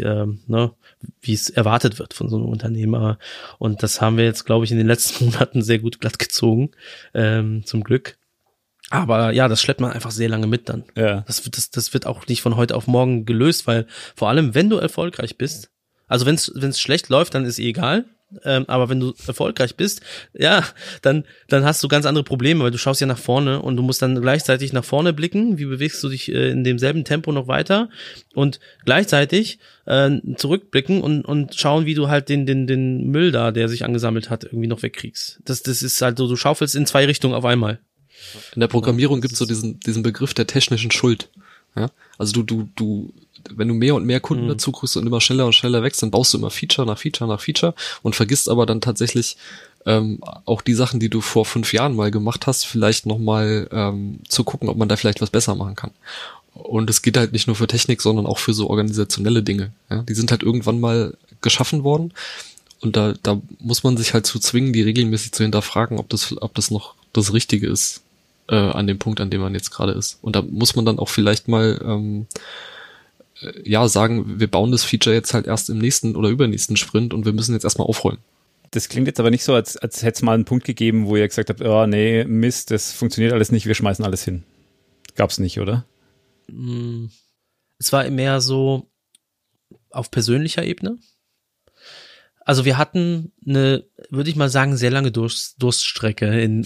wie es erwartet wird von so einem Unternehmer. Und das haben wir jetzt, glaube ich, in den letzten Monaten sehr gut glatt gezogen, zum Glück. Aber ja, das schleppt man einfach sehr lange mit dann. Ja. Das wird auch nicht von heute auf morgen gelöst, weil vor allem, wenn du erfolgreich bist, also wenn es schlecht läuft, dann ist egal. Aber wenn du erfolgreich bist, ja, dann hast du ganz andere Probleme, weil du schaust ja nach vorne und du musst dann gleichzeitig nach vorne blicken. Wie bewegst du dich in demselben Tempo noch weiter und gleichzeitig zurückblicken und schauen, wie du halt den Müll da, der sich angesammelt hat, irgendwie noch wegkriegst. Das ist halt so, du schaufelst in zwei Richtungen auf einmal. In der Programmierung gibt's so diesen Begriff der technischen Schuld. Ja? Also du, wenn du mehr und mehr Kunden dazu kriegst und immer schneller und schneller wächst, dann baust du immer Feature nach Feature nach Feature und vergisst aber dann tatsächlich auch die Sachen, die du vor 5 Jahren mal gemacht hast, vielleicht nochmal zu gucken, ob man da vielleicht was besser machen kann. Und es geht halt nicht nur für Technik, sondern auch für so organisationelle Dinge. Ja? Die sind halt irgendwann mal geschaffen worden und da muss man sich halt zu zwingen, die regelmäßig zu hinterfragen, ob das noch das Richtige ist an dem Punkt, an dem man jetzt gerade ist. Und da muss man dann auch vielleicht mal sagen, wir bauen das Feature jetzt halt erst im nächsten oder übernächsten Sprint und wir müssen jetzt erstmal aufräumen. Das klingt jetzt aber nicht so, als hätte es mal einen Punkt gegeben, wo ihr gesagt habt, oh nee, Mist, das funktioniert alles nicht, wir schmeißen alles hin. Gab's nicht, oder? Es war mehr so auf persönlicher Ebene. Also wir hatten eine, würde ich mal sagen, sehr lange Durststrecke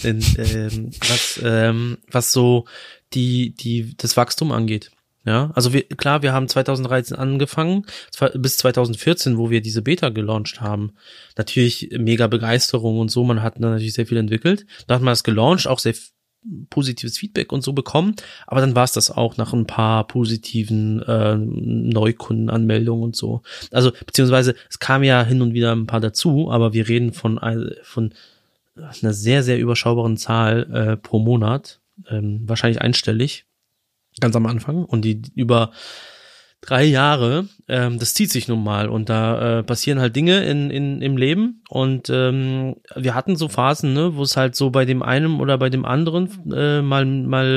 was so das Wachstum angeht. Ja, also wir haben 2013 angefangen, bis 2014, wo wir diese Beta gelauncht haben. Natürlich mega Begeisterung und so, man hat natürlich sehr viel entwickelt. Da hat man das gelauncht, auch sehr positives Feedback und so bekommen, aber dann war es das auch nach ein paar positiven Neukundenanmeldungen und so. Also beziehungsweise es kam ja hin und wieder ein paar dazu, aber wir reden von einer sehr, sehr überschaubaren Zahl pro Monat, wahrscheinlich einstellig, ganz am Anfang, und die über 3 Jahre, das zieht sich nun mal und da passieren halt Dinge im Leben und wir hatten so Phasen, ne, wo es halt so bei dem einen oder bei dem anderen mal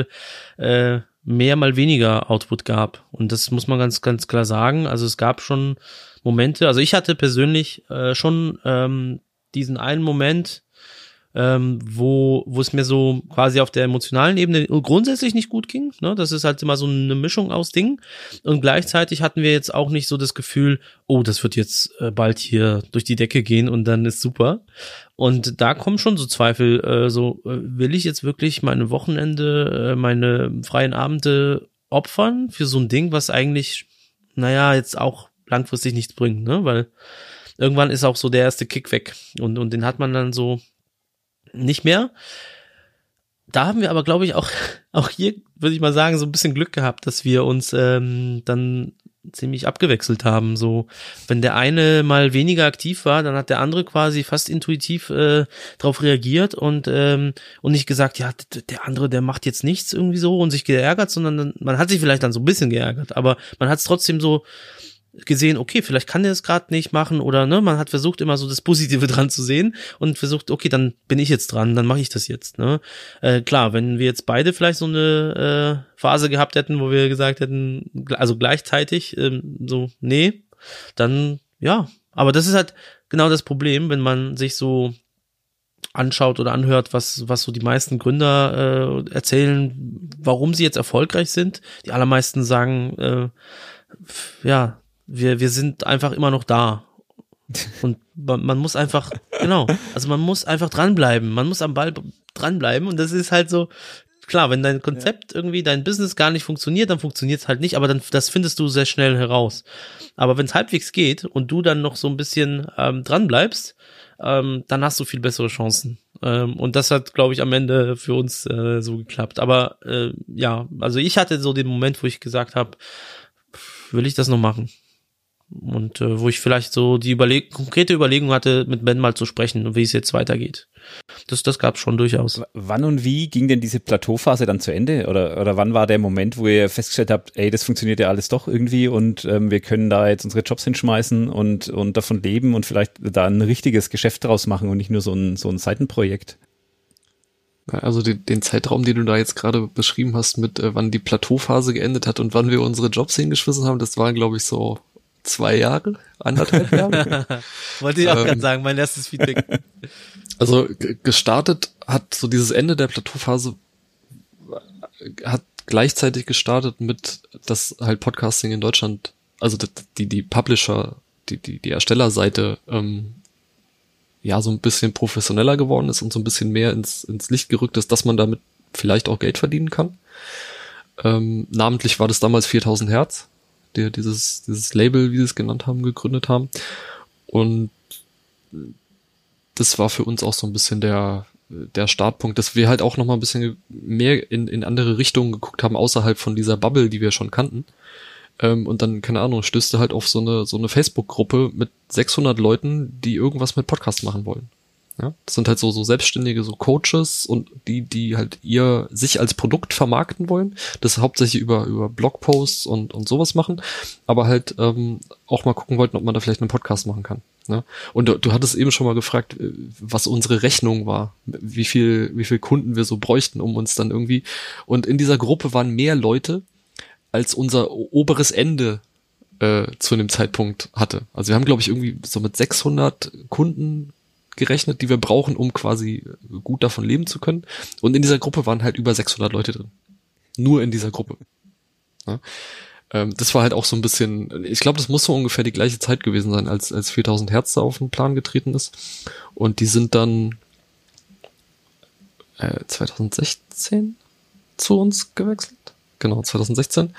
mehr, mal weniger Output gab und das muss man ganz, ganz klar sagen. Also es gab schon Momente, also ich hatte persönlich schon diesen einen Moment, wo es mir so quasi auf der emotionalen Ebene grundsätzlich nicht gut ging, ne? Das ist halt immer so eine Mischung aus Dingen und gleichzeitig hatten wir jetzt auch nicht so das Gefühl, oh, das wird jetzt bald hier durch die Decke gehen und dann ist super. Und da kommen schon so Zweifel, will ich jetzt wirklich meine Wochenende, meine freien Abende opfern für so ein Ding, was eigentlich, jetzt auch langfristig nichts bringt, ne? Weil irgendwann ist auch so der erste Kick weg und den hat man dann so nicht mehr. Da haben wir aber, glaube ich, auch hier, würde ich mal sagen, so ein bisschen Glück gehabt, dass wir uns dann ziemlich abgewechselt haben. So, wenn der eine mal weniger aktiv war, dann hat der andere quasi fast intuitiv darauf reagiert und nicht gesagt, ja, der andere, der macht jetzt nichts irgendwie so und sich geärgert, sondern man hat sich vielleicht dann so ein bisschen geärgert, aber man hat es trotzdem so gesehen, okay, vielleicht kann der es gerade nicht machen oder ne, man hat versucht immer so das Positive dran zu sehen und versucht, okay, dann bin ich jetzt dran, dann mache ich das jetzt, ne? Klar, wenn wir jetzt beide vielleicht so eine Phase gehabt hätten, wo wir gesagt hätten, also gleichzeitig nee, dann ja, aber das ist halt genau das Problem, wenn man sich so anschaut oder anhört, was so die meisten Gründer erzählen, warum sie jetzt erfolgreich sind. Die allermeisten sagen, wir sind einfach immer noch da. Und man muss einfach, man muss einfach dranbleiben. Man muss am Ball dranbleiben. Und das ist halt so, klar, wenn dein Konzept irgendwie, dein Business gar nicht funktioniert, dann funktioniert es halt nicht, aber dann das findest du sehr schnell heraus. Aber wenn es halbwegs geht und du dann noch so ein bisschen dranbleibst, dann hast du viel bessere Chancen. Und das hat, glaube ich, am Ende für uns so geklappt. Aber ja, also ich hatte so den Moment, wo ich gesagt habe, will ich das noch machen? Und wo ich vielleicht so die konkrete Überlegung hatte, mit Ben mal zu sprechen und wie es jetzt weitergeht. Das gab es schon durchaus. Wann und wie ging denn diese Plateauphase dann zu Ende? Oder wann war der Moment, wo ihr festgestellt habt, ey, das funktioniert ja alles doch irgendwie und wir können da jetzt unsere Jobs hinschmeißen und davon leben und vielleicht da ein richtiges Geschäft draus machen und nicht nur so ein Seitenprojekt? Also den Zeitraum, den du da jetzt gerade beschrieben hast, mit wann die Plateauphase geendet hat und wann wir unsere Jobs hingeschmissen haben, das waren, glaube ich, so 2 Jahre, 1,5 Jahre. Wollte ich auch gerade sagen, mein erstes Feedback. Also gestartet hat so dieses Ende der Plateauphase hat gleichzeitig gestartet mit, dass halt Podcasting in Deutschland, also die Publisher, die Erstellerseite ja so ein bisschen professioneller geworden ist und so ein bisschen mehr ins Licht gerückt ist, dass man damit vielleicht auch Geld verdienen kann. Namentlich war das damals 4000 Hertz, die dieses Label, wie sie es genannt haben, gegründet haben. Und das war für uns auch so ein bisschen der Startpunkt, dass wir halt auch noch mal ein bisschen mehr in andere Richtungen geguckt haben, außerhalb von dieser Bubble, die wir schon kannten. Und dann, keine Ahnung, stößt du halt auf so eine Facebook-Gruppe mit 600 Leuten, die irgendwas mit Podcast machen wollen. Ja, das sind halt so selbstständige, so Coaches und die halt sich als Produkt vermarkten wollen. Das hauptsächlich über Blogposts und sowas machen, aber halt auch mal gucken wollten, ob man da vielleicht einen Podcast machen kann. Ne? Und du hattest eben schon mal gefragt, was unsere Rechnung war, wie viel Kunden wir so bräuchten, um uns dann irgendwie. Und in dieser Gruppe waren mehr Leute, als unser oberes Ende zu einem Zeitpunkt hatte. Also wir haben, glaube ich, irgendwie so mit 600 Kunden gerechnet, die wir brauchen, um quasi gut davon leben zu können. Und in dieser Gruppe waren halt über 600 Leute drin. Nur in dieser Gruppe. Ja? Das war halt auch so ein bisschen, ich glaube, das muss so ungefähr die gleiche Zeit gewesen sein, als 4000 Hertz da auf den Plan getreten ist. Und die sind dann 2016 zu uns gewechselt. Genau, 2016.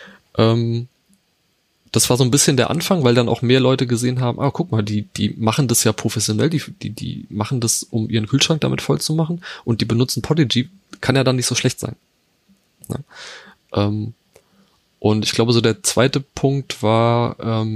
Das war so ein bisschen der Anfang, weil dann auch mehr Leute gesehen haben, guck mal, die machen das ja professionell, die machen das, um ihren Kühlschrank damit voll zu machen und die benutzen Podigy, kann ja dann nicht so schlecht sein. Ja. Und ich glaube, so der zweite Punkt war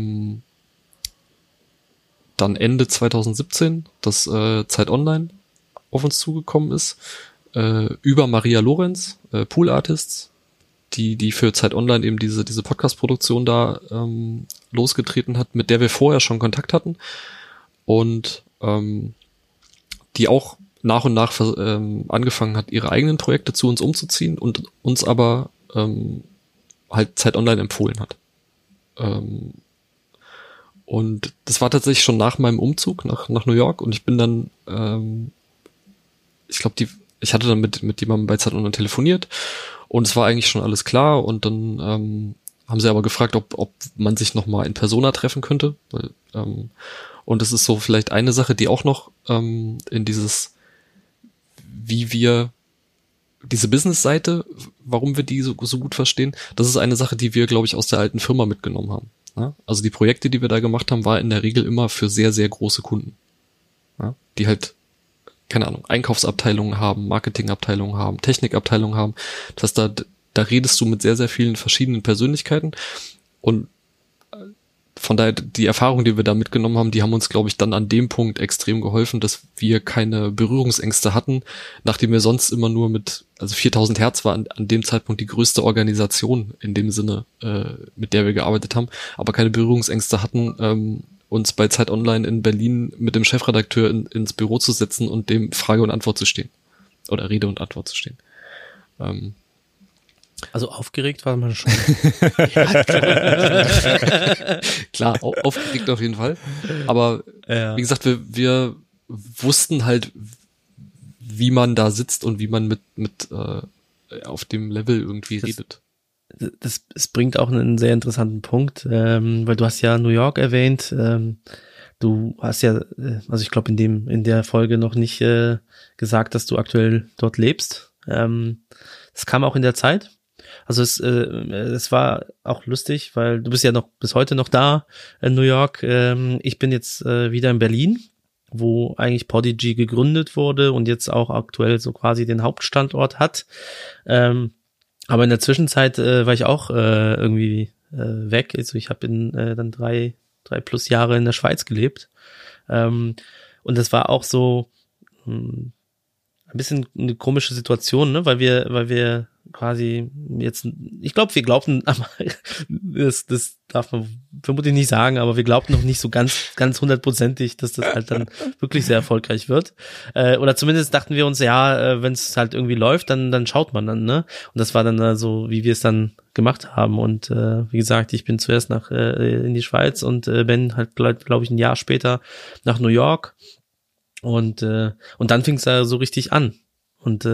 dann Ende 2017, dass Zeit Online auf uns zugekommen ist, über Maria Lorenz, Pool Artists, die für Zeit Online eben diese Podcast-Produktion da losgetreten hat, mit der wir vorher schon Kontakt hatten und die auch nach und nach angefangen hat, ihre eigenen Projekte zu uns umzuziehen und uns aber halt Zeit Online empfohlen hat. Und das war tatsächlich schon nach meinem Umzug nach New York und ich bin dann ich hatte dann mit jemandem bei Zeit Online telefoniert und es war eigentlich schon alles klar und dann haben sie aber gefragt, ob man sich noch mal in Persona treffen könnte. Und das ist so vielleicht eine Sache, die auch noch in dieses, wie wir diese Business-Seite, warum wir die so gut verstehen, das ist eine Sache, die wir, glaube ich, aus der alten Firma mitgenommen haben. Ja? Also die Projekte, die wir da gemacht haben, war in der Regel immer für sehr, sehr große Kunden. Ja? Die halt, keine Ahnung, Einkaufsabteilungen haben, Marketingabteilungen haben, Technikabteilungen haben. Das heißt, da redest du mit sehr, sehr vielen verschiedenen Persönlichkeiten und von daher, die Erfahrungen, die wir da mitgenommen haben, die haben uns, glaube ich, dann an dem Punkt extrem geholfen, dass wir keine Berührungsängste hatten, nachdem wir sonst immer nur also 4000 Hertz war an dem Zeitpunkt die größte Organisation in dem Sinne, mit der wir gearbeitet haben, aber keine Berührungsängste hatten, uns bei Zeit Online in Berlin mit dem Chefredakteur ins Büro zu setzen und dem Frage und Antwort zu stehen. Oder Rede und Antwort zu stehen. Also aufgeregt war man schon. Klar, aufgeregt auf jeden Fall. Aber wie gesagt, wir wussten halt, wie man da sitzt und wie man mit auf dem Level irgendwie redet. Es bringt auch einen sehr interessanten Punkt, weil du hast ja New York erwähnt. Du hast ja, also ich glaube in der Folge noch nicht gesagt, dass du aktuell dort lebst. Das kam auch in der Zeit. Also es war auch lustig, weil du bist ja noch bis heute noch da in New York. Ich bin jetzt wieder in Berlin, wo eigentlich Podigy gegründet wurde und jetzt auch aktuell so quasi den Hauptstandort hat. Aber in der Zwischenzeit war ich auch irgendwie weg. Also ich habe dann 3 plus Jahre in der Schweiz gelebt. Und das war auch so ein bisschen eine komische Situation, ne? Weil wir quasi jetzt, ich glaube, wir glaubten, aber das darf man vermutlich nicht sagen, aber wir glaubten noch nicht so ganz hundertprozentig, dass das halt dann wirklich sehr erfolgreich wird. Oder zumindest dachten wir uns, ja, wenn es halt irgendwie läuft, dann schaut man dann, ne? Und das war dann so, wie wir es dann gemacht haben. Und wie gesagt, ich bin zuerst in die Schweiz und Ben halt, glaube ich, ein Jahr später nach New York. Und dann fing es da so richtig an. Und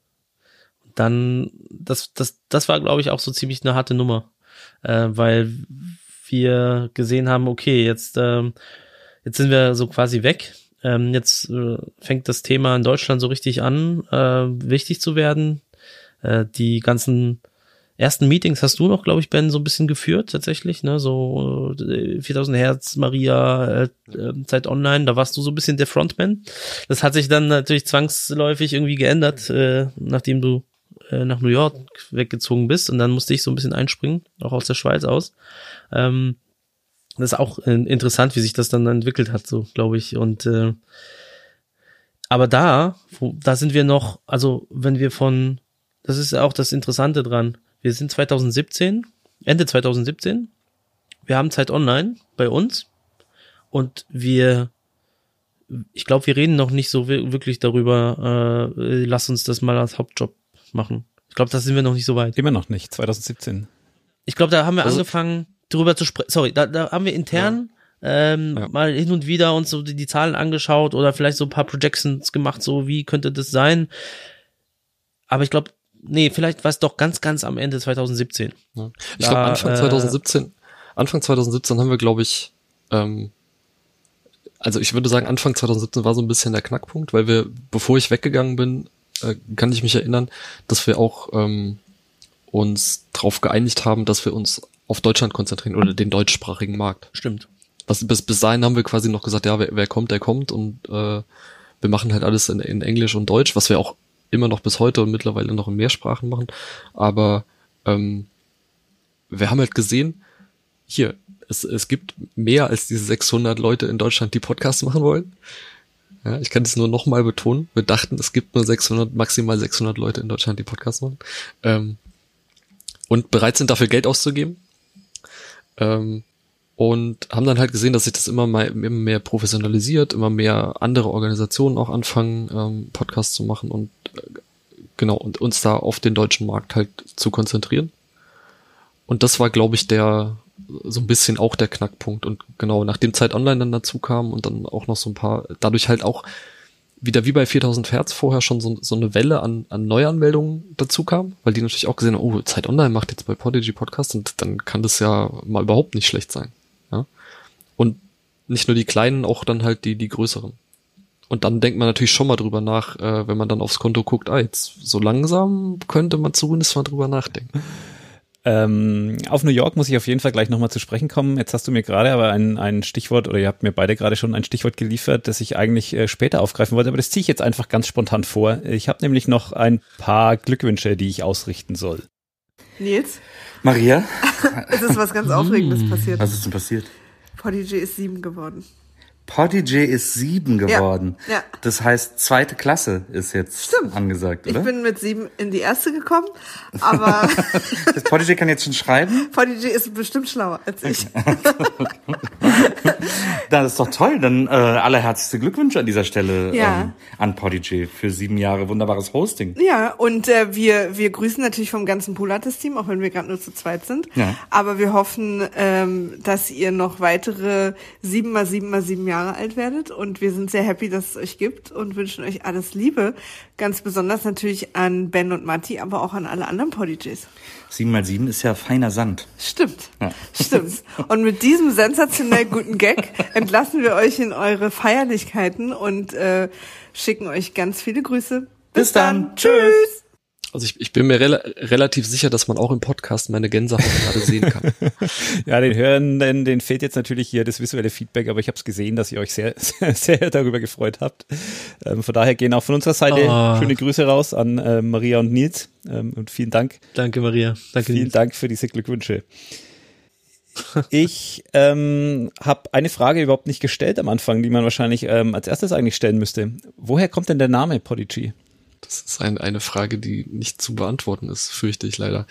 dann, das war, glaube ich, auch so ziemlich eine harte Nummer, weil wir gesehen haben, okay, jetzt sind wir so quasi weg. Jetzt fängt das Thema in Deutschland so richtig an, wichtig zu werden. Die ganzen ersten Meetings hast du noch, glaube ich, Ben, so ein bisschen geführt tatsächlich, ne, so 4000 Hertz, Maria, Zeit Online, da warst du so ein bisschen der Frontman. Das hat sich dann natürlich zwangsläufig irgendwie geändert, nachdem du nach New York weggezogen bist, und dann musste ich so ein bisschen einspringen, auch aus der Schweiz aus. Das ist auch interessant, wie sich das dann entwickelt hat, so, glaube ich, und aber da sind wir noch, also wenn wir das ist auch das Interessante dran, wir sind Ende 2017, wir haben Zeit Online bei uns und ich glaube, wir reden noch nicht so wirklich darüber, lass uns das mal als Hauptjob machen. Ich glaube, da sind wir noch nicht so weit. Immer noch nicht, 2017. Ich glaube, da haben wir angefangen, darüber zu sprechen. Sorry, da haben wir intern mal hin und wieder uns so die Zahlen angeschaut oder vielleicht so ein paar Projections gemacht, so wie könnte das sein. Aber ich glaube, vielleicht war es doch ganz, ganz am Ende 2017. Ja. Ich glaube, Anfang 2017 haben wir, glaube ich, also ich würde sagen, Anfang 2017 war so ein bisschen der Knackpunkt, weil bevor ich weggegangen bin, kann ich mich erinnern, dass wir auch uns darauf geeinigt haben, dass wir uns auf Deutschland konzentrieren oder den deutschsprachigen Markt. Stimmt. Bis dahin haben wir quasi noch gesagt, ja, wer kommt, der kommt, und wir machen halt alles in Englisch und Deutsch, was wir auch immer noch bis heute und mittlerweile noch in mehr Sprachen machen. Aber wir haben halt gesehen, hier, es gibt mehr als diese 600 Leute in Deutschland, die Podcasts machen wollen. Ja, ich kann das nur nochmal betonen. Wir dachten, es gibt nur maximal 600 Leute in Deutschland, die Podcasts machen. Und bereit sind, dafür Geld auszugeben. Und haben dann halt gesehen, dass sich das immer mehr professionalisiert, immer mehr andere Organisationen auch anfangen, Podcasts zu machen und und uns da auf den deutschen Markt halt zu konzentrieren. Und das war, glaube ich, so ein bisschen auch der Knackpunkt. Und genau, nachdem Zeit Online dann dazu kam und dann auch noch so ein paar, dadurch halt auch wieder wie bei 4000 Hertz vorher schon so eine Welle an Neuanmeldungen dazu kam, weil die natürlich auch gesehen haben, oh, Zeit Online macht jetzt bei Podigy Podcast, und dann kann das ja mal überhaupt nicht schlecht sein. Ja? Und nicht nur die kleinen, auch dann halt die größeren. Und dann denkt man natürlich schon mal drüber nach, wenn man dann aufs Konto guckt, jetzt so langsam könnte man zumindest mal drüber nachdenken. Auf New York muss ich auf jeden Fall gleich nochmal zu sprechen kommen. Jetzt hast du mir gerade aber ein Stichwort, oder ihr habt mir beide gerade schon ein Stichwort geliefert, das ich eigentlich später aufgreifen wollte, aber das ziehe ich jetzt einfach ganz spontan vor. Ich habe nämlich noch ein paar Glückwünsche, die ich ausrichten soll. Nils? Maria? Es ist was ganz Aufregendes passiert. Was ist denn passiert? Podigy ist 7 geworden. Podigy ist 7 geworden. Ja. Das heißt, 2. Klasse ist jetzt angesagt, oder? Ich bin mit 7 in die 1. gekommen, aber Das Podigy kann jetzt schon schreiben? Podigy ist bestimmt schlauer als ich. Das ist doch toll. Dann allerherzlichste Glückwünsche an dieser Stelle an Podigy für 7 Jahre wunderbares Hosting. Ja, und wir grüßen natürlich vom ganzen Poolates-Team, auch wenn wir gerade nur zu zweit sind. Ja. Aber wir hoffen, dass ihr noch weitere 7x7x7 Jahre alt werdet, und wir sind sehr happy, dass es euch gibt, und wünschen euch alles Liebe. Ganz besonders natürlich an Ben und Matti, aber auch an alle anderen Podijs. 7x7 ist ja feiner Sand. Stimmt, Ja. stimmt. Und mit diesem sensationell guten Gag entlassen wir euch in eure Feierlichkeiten und schicken euch ganz viele Grüße. Bis dann. Tschüss. Also ich bin mir relativ sicher, dass man auch im Podcast meine Gänsehaut gerade sehen kann. Ja, den Hörenden, denen fehlt jetzt natürlich hier das visuelle Feedback, aber ich habe es gesehen, dass ihr euch sehr, sehr, sehr darüber gefreut habt. Von daher gehen auch von unserer Seite schöne Grüße raus an Maria und Nils und vielen Dank. Danke, Maria. Danke, Vielen Nils. Dank für diese Glückwünsche. Ich habe eine Frage überhaupt nicht gestellt am Anfang, die man wahrscheinlich als erstes eigentlich stellen müsste. Woher kommt denn der Name Podigy? Das ist eine Frage, die nicht zu beantworten ist, fürchte ich leider.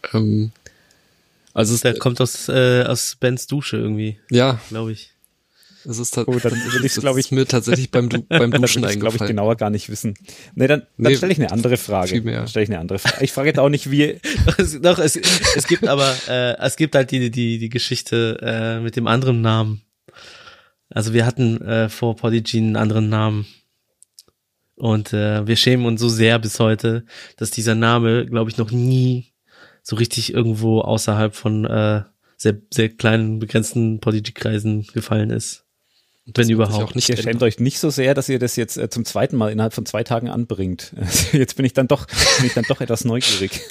Also Der kommt aus Bens Dusche irgendwie. Ja, glaube ich. es ist Dann will ich, glaube ich, mir tatsächlich beim Duschen eingefallen. glaube ich, genauer gar nicht wissen. Nee, dann stelle ich eine andere Frage. Ich frage jetzt auch nicht, wie. Es gibt aber, es gibt halt die Geschichte mit dem anderen Namen. Also wir hatten vor Podigy einen anderen Namen. Und wir schämen uns so sehr bis heute, dass dieser Name, glaube ich, noch nie so richtig irgendwo außerhalb von sehr, sehr kleinen, begrenzten Podigy-Kreisen gefallen ist. Wenn überhaupt. Ihr schämt euch nicht so sehr, dass ihr das jetzt zum zweiten Mal innerhalb von 2 Tagen anbringt. Jetzt bin ich dann doch etwas neugierig.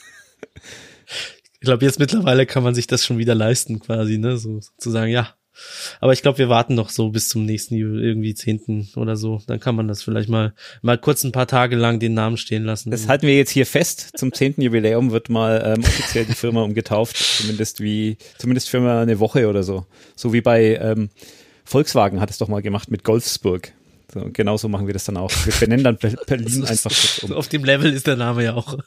Ich glaube, jetzt mittlerweile kann man sich das schon wieder leisten, quasi, ne, so zu sagen, ja. Aber ich glaube, wir warten noch so bis zum nächsten irgendwie 10. oder so. Dann kann man das vielleicht mal kurz ein paar Tage lang den Namen stehen lassen. Das halten wir jetzt hier fest. Zum 10. Jubiläum wird mal offiziell die Firma umgetauft. Zumindest für mal eine Woche oder so. So wie bei Volkswagen hat es doch mal gemacht mit Golfsburg. So, genauso machen wir das dann auch. Wir benennen dann Berlin einfach kurz um. Auf dem Level ist der Name ja auch.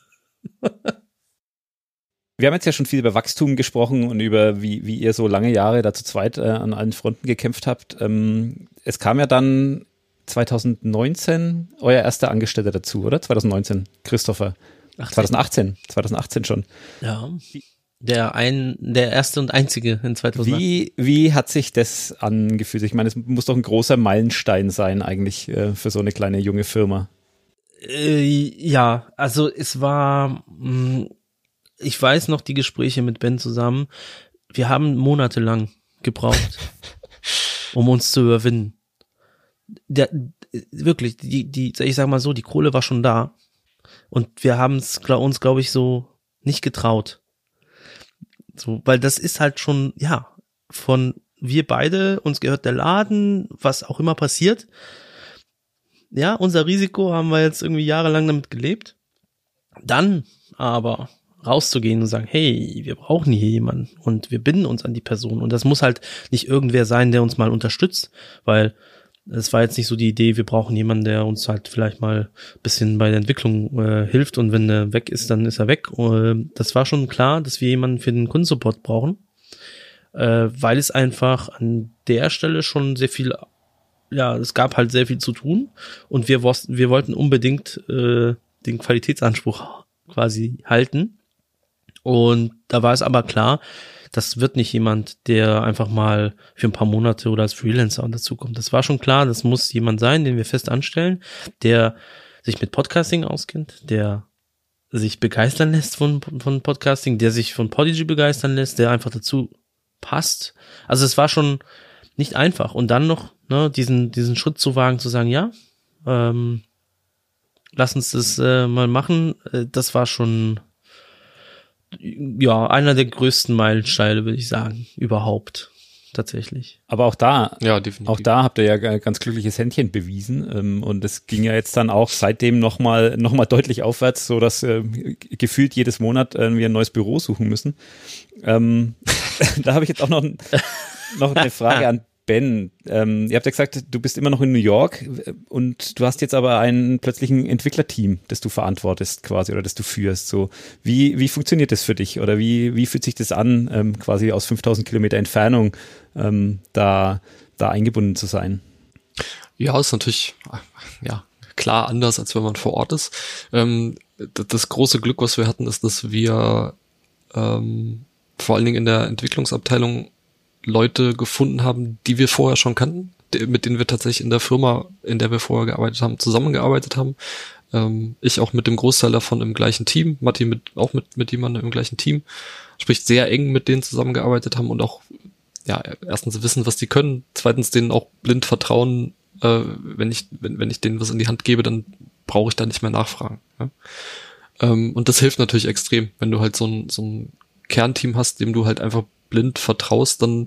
Wir haben jetzt ja schon viel über Wachstum gesprochen und über wie ihr so lange Jahre da zu zweit an allen Fronten gekämpft habt. Es kam ja dann 2019 euer erster Angestellter dazu, oder? 2019, Christopher. 2018 schon. Ja. Der erste und einzige in 2008. Wie hat sich das angefühlt? Ich meine, es muss doch ein großer Meilenstein sein eigentlich für so eine kleine junge Firma. Ja, also es war, ich weiß noch die Gespräche mit Ben zusammen. Wir haben monatelang gebraucht, um uns zu überwinden. Wirklich, ich sag mal so, die Kohle war schon da. Und wir haben es uns, glaube ich, so nicht getraut. So, weil das ist halt schon, ja, von wir beide, uns gehört der Laden, was auch immer passiert. Ja, unser Risiko haben wir jetzt irgendwie jahrelang damit gelebt. Dann aber rauszugehen und sagen, hey, wir brauchen hier jemanden und wir binden uns an die Person. Und das muss halt nicht irgendwer sein, der uns mal unterstützt, weil es war jetzt nicht so die Idee, wir brauchen jemanden, der uns halt vielleicht mal ein bisschen bei der Entwicklung hilft und wenn er weg ist, dann ist er weg. Das war schon klar, dass wir jemanden für den Kundensupport brauchen, weil es einfach an der Stelle schon sehr viel, ja, es gab halt sehr viel zu tun und wir wollten unbedingt den Qualitätsanspruch quasi halten. Und da war es aber klar, das wird nicht jemand, der einfach mal für ein paar Monate oder als Freelancer dazukommt. Das war schon klar, das muss jemand sein, den wir fest anstellen, der sich mit Podcasting auskennt, der sich begeistern lässt von Podcasting, der sich von Podigy begeistern lässt, der einfach dazu passt. Also es war schon nicht einfach. Und dann noch diesen Schritt zu wagen, zu sagen, ja, lass uns das mal machen, das war schon ja einer der größten Meilensteine, würde ich sagen, überhaupt tatsächlich. Aber auch da, ja, definitiv. Auch da habt ihr ja ganz glückliches Händchen bewiesen und es ging ja jetzt dann auch seitdem noch mal deutlich aufwärts, so dass gefühlt jedes Monat wir ein neues Büro suchen müssen. Da habe ich jetzt auch noch eine Frage an Ben. Ihr habt ja gesagt, du bist immer noch in New York und du hast jetzt aber einen plötzlichen Entwicklerteam, das du verantwortest quasi oder das du führst. So, wie funktioniert das für dich oder wie fühlt sich das an, quasi aus 5000 Kilometer Entfernung da eingebunden zu sein? Ja, ist natürlich klar anders, als wenn man vor Ort ist. Das große Glück, was wir hatten, ist, dass wir vor allen Dingen in der Entwicklungsabteilung Leute gefunden haben, die wir vorher schon kannten, mit denen wir tatsächlich in der Firma, in der wir vorher gearbeitet haben, zusammengearbeitet haben. Ich auch mit dem Großteil davon im gleichen Team, Matti mit jemandem im gleichen Team, sprich sehr eng mit denen zusammengearbeitet haben und auch ja erstens wissen, was die können, zweitens denen auch blind vertrauen, wenn ich denen was in die Hand gebe, dann brauche ich da nicht mehr nachfragen. Ja? Und das hilft natürlich extrem, wenn du halt so ein Kernteam hast, dem du halt einfach blind vertraust, dann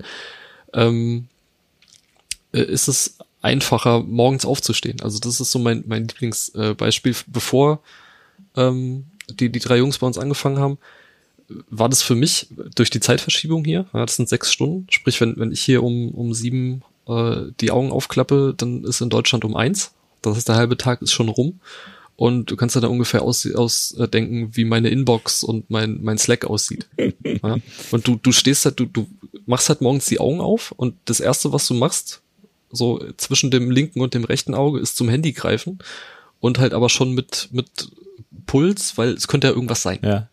ist es einfacher, morgens aufzustehen. Also das ist so mein Lieblingsbeispiel. Bevor die 3 Jungs bei uns angefangen haben, war das für mich durch die Zeitverschiebung hier, ja, das sind 6 Stunden, sprich, wenn ich hier um 7 die Augen aufklappe, dann ist in Deutschland um 1. Das heißt, der halbe Tag ist schon rum. Und du kannst dir da ungefähr ausdenken, wie meine Inbox und mein Slack aussieht. Ja? Und du stehst halt, du machst halt morgens die Augen auf und das Erste, was du machst, so zwischen dem linken und dem rechten Auge, ist zum Handy greifen und halt aber schon mit Puls, weil es könnte ja irgendwas sein. Ja.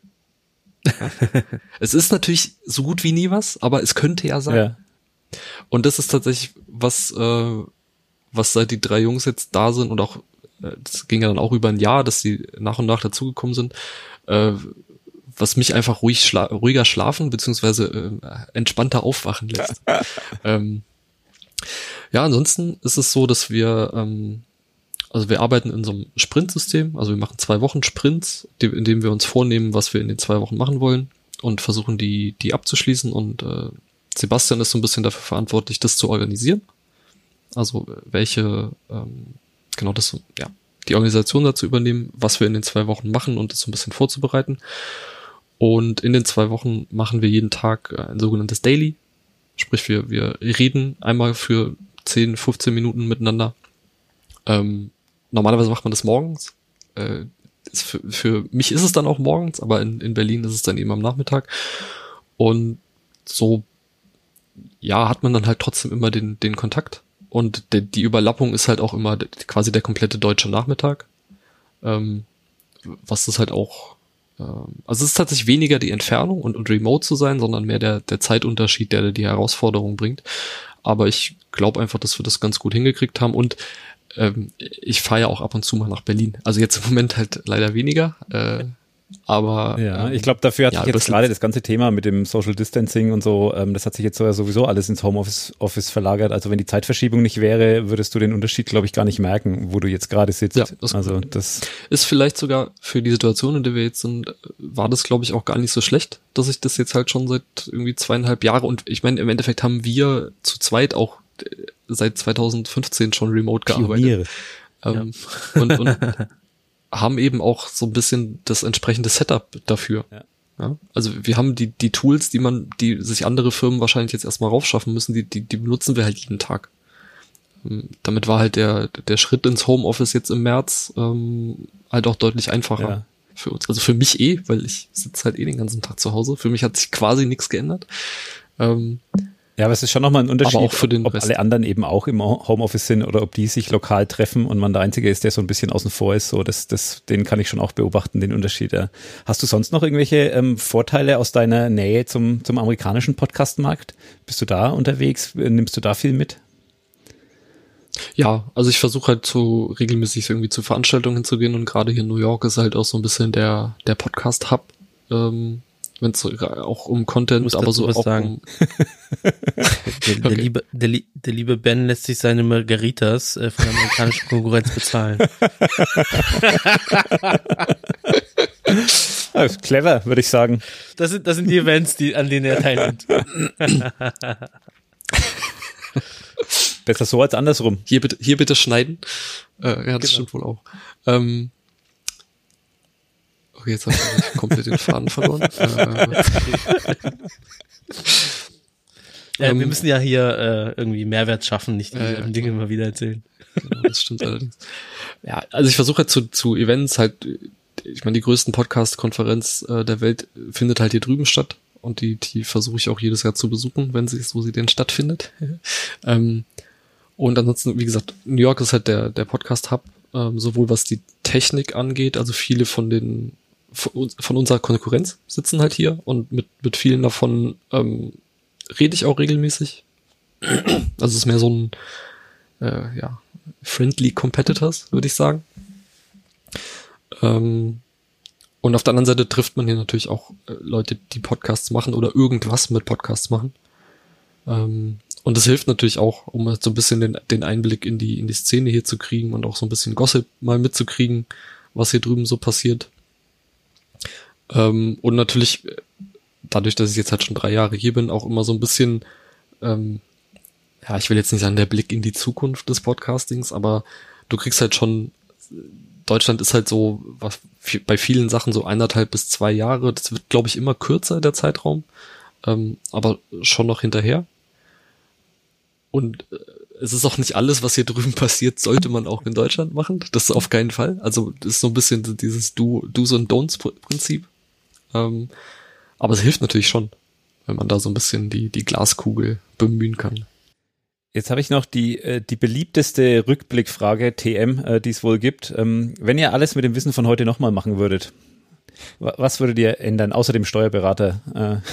Es ist natürlich so gut wie nie was, aber es könnte ja sein. Ja. Und das ist tatsächlich was seit die 3 Jungs jetzt da sind und auch, das ging ja dann auch über ein Jahr, dass die nach und nach dazugekommen sind, was mich einfach ruhiger schlafen beziehungsweise entspannter aufwachen lässt. Ja, ansonsten ist es so, dass wir arbeiten in so einem Sprint-System, also wir machen 2 Wochen Sprints, in dem wir uns vornehmen, was wir in den 2 Wochen machen wollen und versuchen die abzuschließen und Sebastian ist so ein bisschen dafür verantwortlich, das zu organisieren. Also die Organisation dazu übernehmen, was wir in den 2 Wochen machen und das so ein bisschen vorzubereiten. Und in den 2 Wochen machen wir jeden Tag ein sogenanntes Daily. Sprich, wir reden einmal für 10, 15 Minuten miteinander. Normalerweise macht man das morgens. Für mich ist es dann auch morgens, aber in Berlin ist es dann eben am Nachmittag. Und so, ja, hat man dann halt trotzdem immer den Kontakt. Und die Überlappung ist halt auch immer quasi der komplette deutsche Nachmittag. Was das halt auch, also es ist tatsächlich weniger die Entfernung und remote zu sein, sondern mehr der Zeitunterschied, der die Herausforderung bringt. Aber ich glaube einfach, dass wir das ganz gut hingekriegt haben und ich fahre ja auch ab und zu mal nach Berlin. Also jetzt im Moment halt leider weniger, aber ja, ich glaube, dafür hat sich jetzt gerade das ganze Thema mit dem Social Distancing und so, das hat sich jetzt sowieso alles ins Homeoffice verlagert. Also wenn die Zeitverschiebung nicht wäre, würdest du den Unterschied, glaube ich, gar nicht merken, wo du jetzt gerade sitzt. Ja, das ist vielleicht sogar für die Situation, in der wir jetzt sind, war das, glaube ich, auch gar nicht so schlecht, dass ich das jetzt halt schon seit irgendwie 2,5 Jahre und ich meine, im Endeffekt haben wir zu zweit auch seit 2015 schon remote gearbeitet. Und haben eben auch so ein bisschen das entsprechende Setup dafür. Ja, also wir haben die Tools, die sich andere Firmen wahrscheinlich jetzt erstmal raufschaffen müssen, die benutzen wir halt jeden Tag. Damit war halt der Schritt ins Homeoffice jetzt im März halt auch deutlich einfacher für uns. Also für mich weil ich sitze halt den ganzen Tag zu Hause. Für mich hat sich quasi nichts geändert. Ja, aber es ist schon nochmal ein Unterschied, aber auch für den ob Rest. alle anderen eben auch im Homeoffice sind oder ob die sich lokal treffen und man der Einzige ist, der so ein bisschen außen vor ist. So, den kann ich schon auch beobachten, den Unterschied. Ja. Hast du sonst noch irgendwelche Vorteile aus deiner Nähe zum amerikanischen Podcastmarkt? Bist du da unterwegs? Nimmst du da viel mit? Ja, also ich versuche halt regelmäßig irgendwie zu Veranstaltungen hinzugehen und gerade hier in New York ist halt auch so ein bisschen der Podcast-Hub, wenn es auch um Content, aber so auch sagen. Der liebe Ben lässt sich seine Margaritas von der amerikanischen Konkurrenz bezahlen. Ja, clever, würde ich sagen. Das sind die Events, an denen er teilnimmt. Besser so als andersrum. Hier bitte schneiden. Ja, das stimmt wohl auch. Okay, jetzt habe ich komplett den Faden verloren. Wir müssen ja hier irgendwie Mehrwert schaffen, nicht die Dinge immer wieder erzählen. Genau, das stimmt allerdings. Ja, also ich versuche halt zu Events halt, ich meine, die größten Podcast-Konferenz der Welt findet halt hier drüben statt und die versuche ich auch jedes Jahr zu besuchen, wo sie denn stattfindet. Und ansonsten, wie gesagt, New York ist halt der Podcast-Hub, sowohl was die Technik angeht, also viele von unserer Konkurrenz sitzen halt hier und mit vielen davon rede ich auch regelmäßig. Also es ist mehr so ein friendly Competitors, würde ich sagen. Und auf der anderen Seite trifft man hier natürlich auch Leute, die Podcasts machen oder irgendwas mit Podcasts machen. Und das hilft natürlich auch, um halt so ein bisschen den Einblick in die Szene hier zu kriegen und auch so ein bisschen Gossip mal mitzukriegen, was hier drüben so passiert. Und natürlich, dadurch, dass ich jetzt halt schon 3 Jahre hier bin, auch immer so ein bisschen, ja, ich will jetzt nicht sagen, der Blick in die Zukunft des Podcastings, aber du kriegst halt schon, Deutschland ist halt so, was bei vielen Sachen so 1,5 bis 2 Jahre, das wird, glaube ich, immer kürzer, der Zeitraum, aber schon noch hinterher. Und es ist auch nicht alles, was hier drüben passiert, sollte man auch in Deutschland machen, das ist auf keinen Fall. Also das ist so ein bisschen dieses Do's und Don'ts-Prinzip. Aber es hilft natürlich schon, wenn man da so ein bisschen die Glaskugel bemühen kann. Jetzt habe ich noch die beliebteste Rückblickfrage, TM, die es wohl gibt. Wenn ihr alles mit dem Wissen von heute nochmal machen würdet, was würdet ihr ändern, außer dem Steuerberater?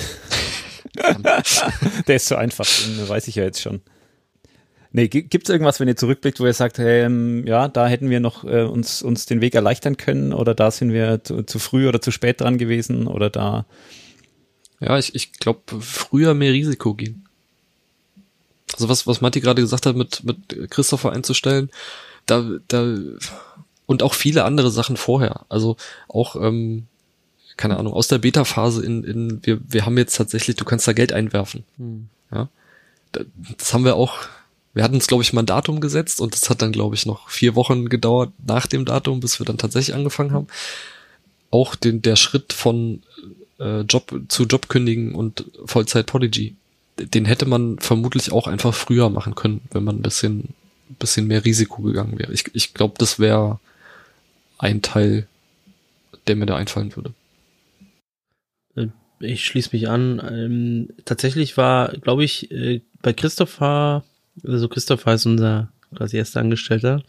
Der ist so einfach, den weiß ich ja jetzt schon. Nee, gibt's irgendwas, wenn ihr zurückblickt, wo ihr sagt, hey, ja, da hätten wir noch uns den Weg erleichtern können oder da sind wir zu früh oder zu spät dran gewesen oder da? Ja, ich glaube, früher mehr Risiko gehen. Also was Matti gerade gesagt hat, mit Christopher einzustellen, da und auch viele andere Sachen vorher. Also auch, keine Ahnung, aus der Beta-Phase wir haben jetzt tatsächlich, du kannst da Geld einwerfen. Ja. Das haben wir auch, wir hatten uns, glaube ich, mal ein Datum gesetzt und das hat dann, glaube ich, noch 4 Wochen gedauert nach dem Datum, bis wir dann tatsächlich angefangen haben. Auch der Schritt von Job zu Job kündigen und Vollzeit-Podigy, den hätte man vermutlich auch einfach früher machen können, wenn man ein bisschen mehr Risiko gegangen wäre. Ich glaube, das wäre ein Teil, der mir da einfallen würde. Ich schließe mich an. Tatsächlich war, glaube ich, bei Christopher, also Christopher ist unser quasi erster Angestellter,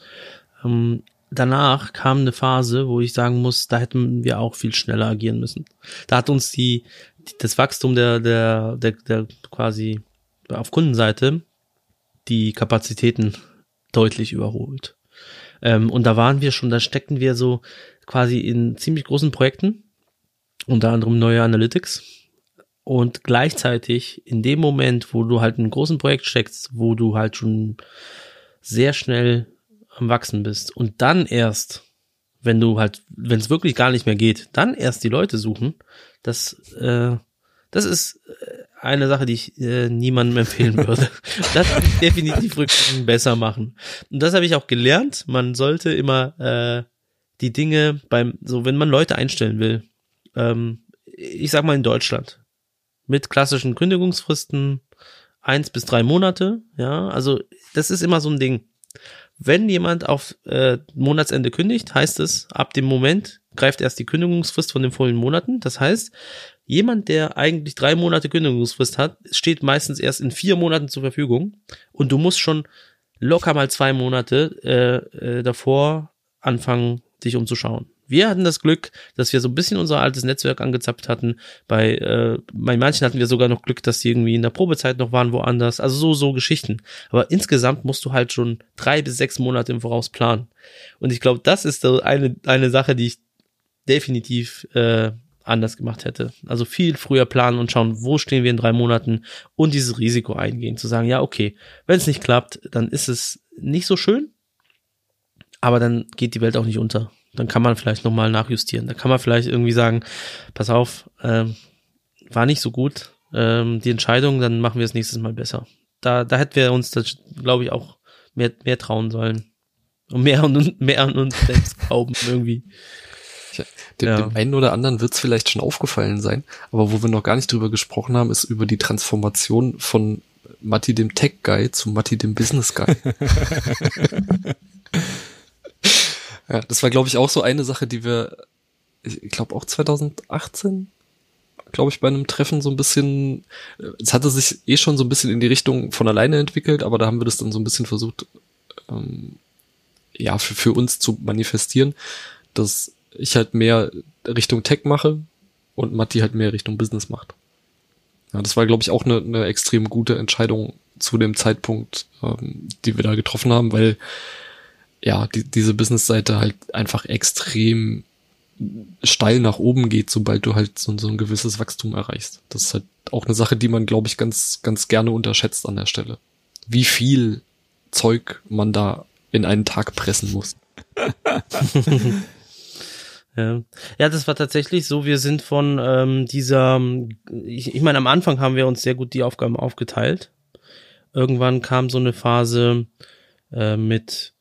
danach kam eine Phase, wo ich sagen muss, da hätten wir auch viel schneller agieren müssen. Da hat uns das Wachstum der quasi auf Kundenseite die Kapazitäten deutlich überholt. Und da steckten wir so quasi in ziemlich großen Projekten, unter anderem neue Analytics. Und gleichzeitig in dem Moment, wo du halt in einem großen Projekt steckst, wo du halt schon sehr schnell am Wachsen bist und dann erst, wenn es wirklich gar nicht mehr geht, dann erst die Leute suchen, das ist eine Sache, die ich niemandem empfehlen würde. Das würde ich definitiv rückwirkend besser machen. Und das habe ich auch gelernt. Man sollte immer die Dinge wenn man Leute einstellen will, ich sag mal in Deutschland, mit klassischen Kündigungsfristen 1 bis 3 Monate, ja, also das ist immer so ein Ding. Wenn jemand auf Monatsende kündigt, heißt es, ab dem Moment greift erst die Kündigungsfrist von den vorigen Monaten. Das heißt, jemand, der eigentlich 3 Monate Kündigungsfrist hat, steht meistens erst in 4 Monaten zur Verfügung und du musst schon locker mal 2 Monate davor anfangen, dich umzuschauen. Wir hatten das Glück, dass wir so ein bisschen unser altes Netzwerk angezapft hatten. Bei manchen hatten wir sogar noch Glück, dass die irgendwie in der Probezeit noch waren woanders. Also so Geschichten. Aber insgesamt musst du halt schon 3 bis 6 Monate im Voraus planen. Und ich glaube, das ist eine Sache, die ich definitiv anders gemacht hätte. Also viel früher planen und schauen, wo stehen wir in 3 Monaten und dieses Risiko eingehen. Zu sagen, ja, okay, wenn es nicht klappt, dann ist es nicht so schön, aber dann geht die Welt auch nicht unter. Dann kann man vielleicht nochmal nachjustieren. Da kann man vielleicht irgendwie sagen, pass auf, war nicht so gut, die Entscheidung, dann machen wir es nächstes Mal besser. Da hätten wir uns das, glaube ich, auch mehr trauen sollen. Und mehr an uns selbst glauben irgendwie. Dem einen oder anderen wird es vielleicht schon aufgefallen sein, aber wo wir noch gar nicht drüber gesprochen haben, ist über die Transformation von Matti dem Tech-Guy zu Matti dem Business-Guy. Ja, das war, glaube ich, auch so eine Sache, die wir, ich glaube auch 2018, glaube ich, bei einem Treffen so ein bisschen, es hatte sich schon so ein bisschen in die Richtung von alleine entwickelt, aber da haben wir das dann so ein bisschen versucht, für uns zu manifestieren, dass ich halt mehr Richtung Tech mache und Matti halt mehr Richtung Business macht. Ja, das war, glaube ich, auch eine extrem gute Entscheidung zu dem Zeitpunkt, die wir da getroffen haben, weil ja, diese Business-Seite halt einfach extrem steil nach oben geht, sobald du halt so ein gewisses Wachstum erreichst. Das ist halt auch eine Sache, die man, glaube ich, ganz, ganz gerne unterschätzt an der Stelle. Wie viel Zeug man da in einen Tag pressen muss. Ja, das war tatsächlich so. Wir sind von dieser, ich meine, am Anfang haben wir uns sehr gut die Aufgaben aufgeteilt. Irgendwann kam so eine Phase mit,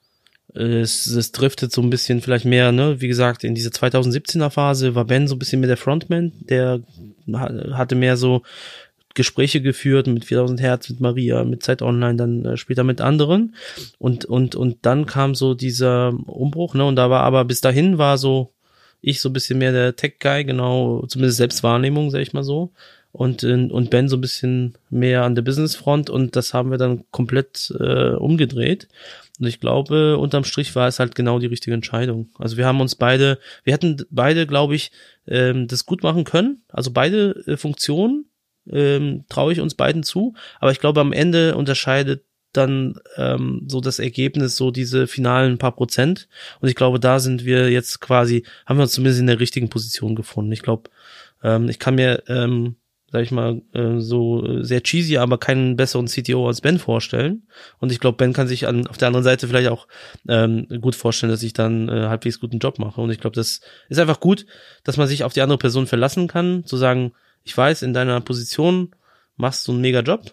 es driftet so ein bisschen vielleicht mehr, ne, wie gesagt, in diese 2017er Phase war Ben so ein bisschen mit der Frontman, der hatte mehr so Gespräche geführt mit 4000 Hertz, mit Maria, mit Zeit Online, dann später mit anderen und dann kam so dieser Umbruch, ne, und da war aber bis dahin war so ich so ein bisschen mehr der Tech-Guy, genau, zumindest Selbstwahrnehmung, sag ich mal so. Und Ben so ein bisschen mehr an der Businessfront und das haben wir dann komplett umgedreht. Und ich glaube, unterm Strich war es halt genau die richtige Entscheidung. Also wir hätten beide, glaube ich, das gut machen können. Also beide Funktionen traue ich uns beiden zu. Aber ich glaube, am Ende unterscheidet dann so das Ergebnis, so diese finalen paar Prozent. Und ich glaube, da sind wir jetzt quasi, haben wir uns zumindest in der richtigen Position gefunden. Ich glaube, ich kann mir, sag ich mal, so sehr cheesy, aber keinen besseren CTO als Ben vorstellen. Und ich glaube, Ben kann sich auf der anderen Seite vielleicht auch gut vorstellen, dass ich dann halbwegs guten Job mache. Und ich glaube, das ist einfach gut, dass man sich auf die andere Person verlassen kann, zu sagen, ich weiß, in deiner Position machst du einen mega Job.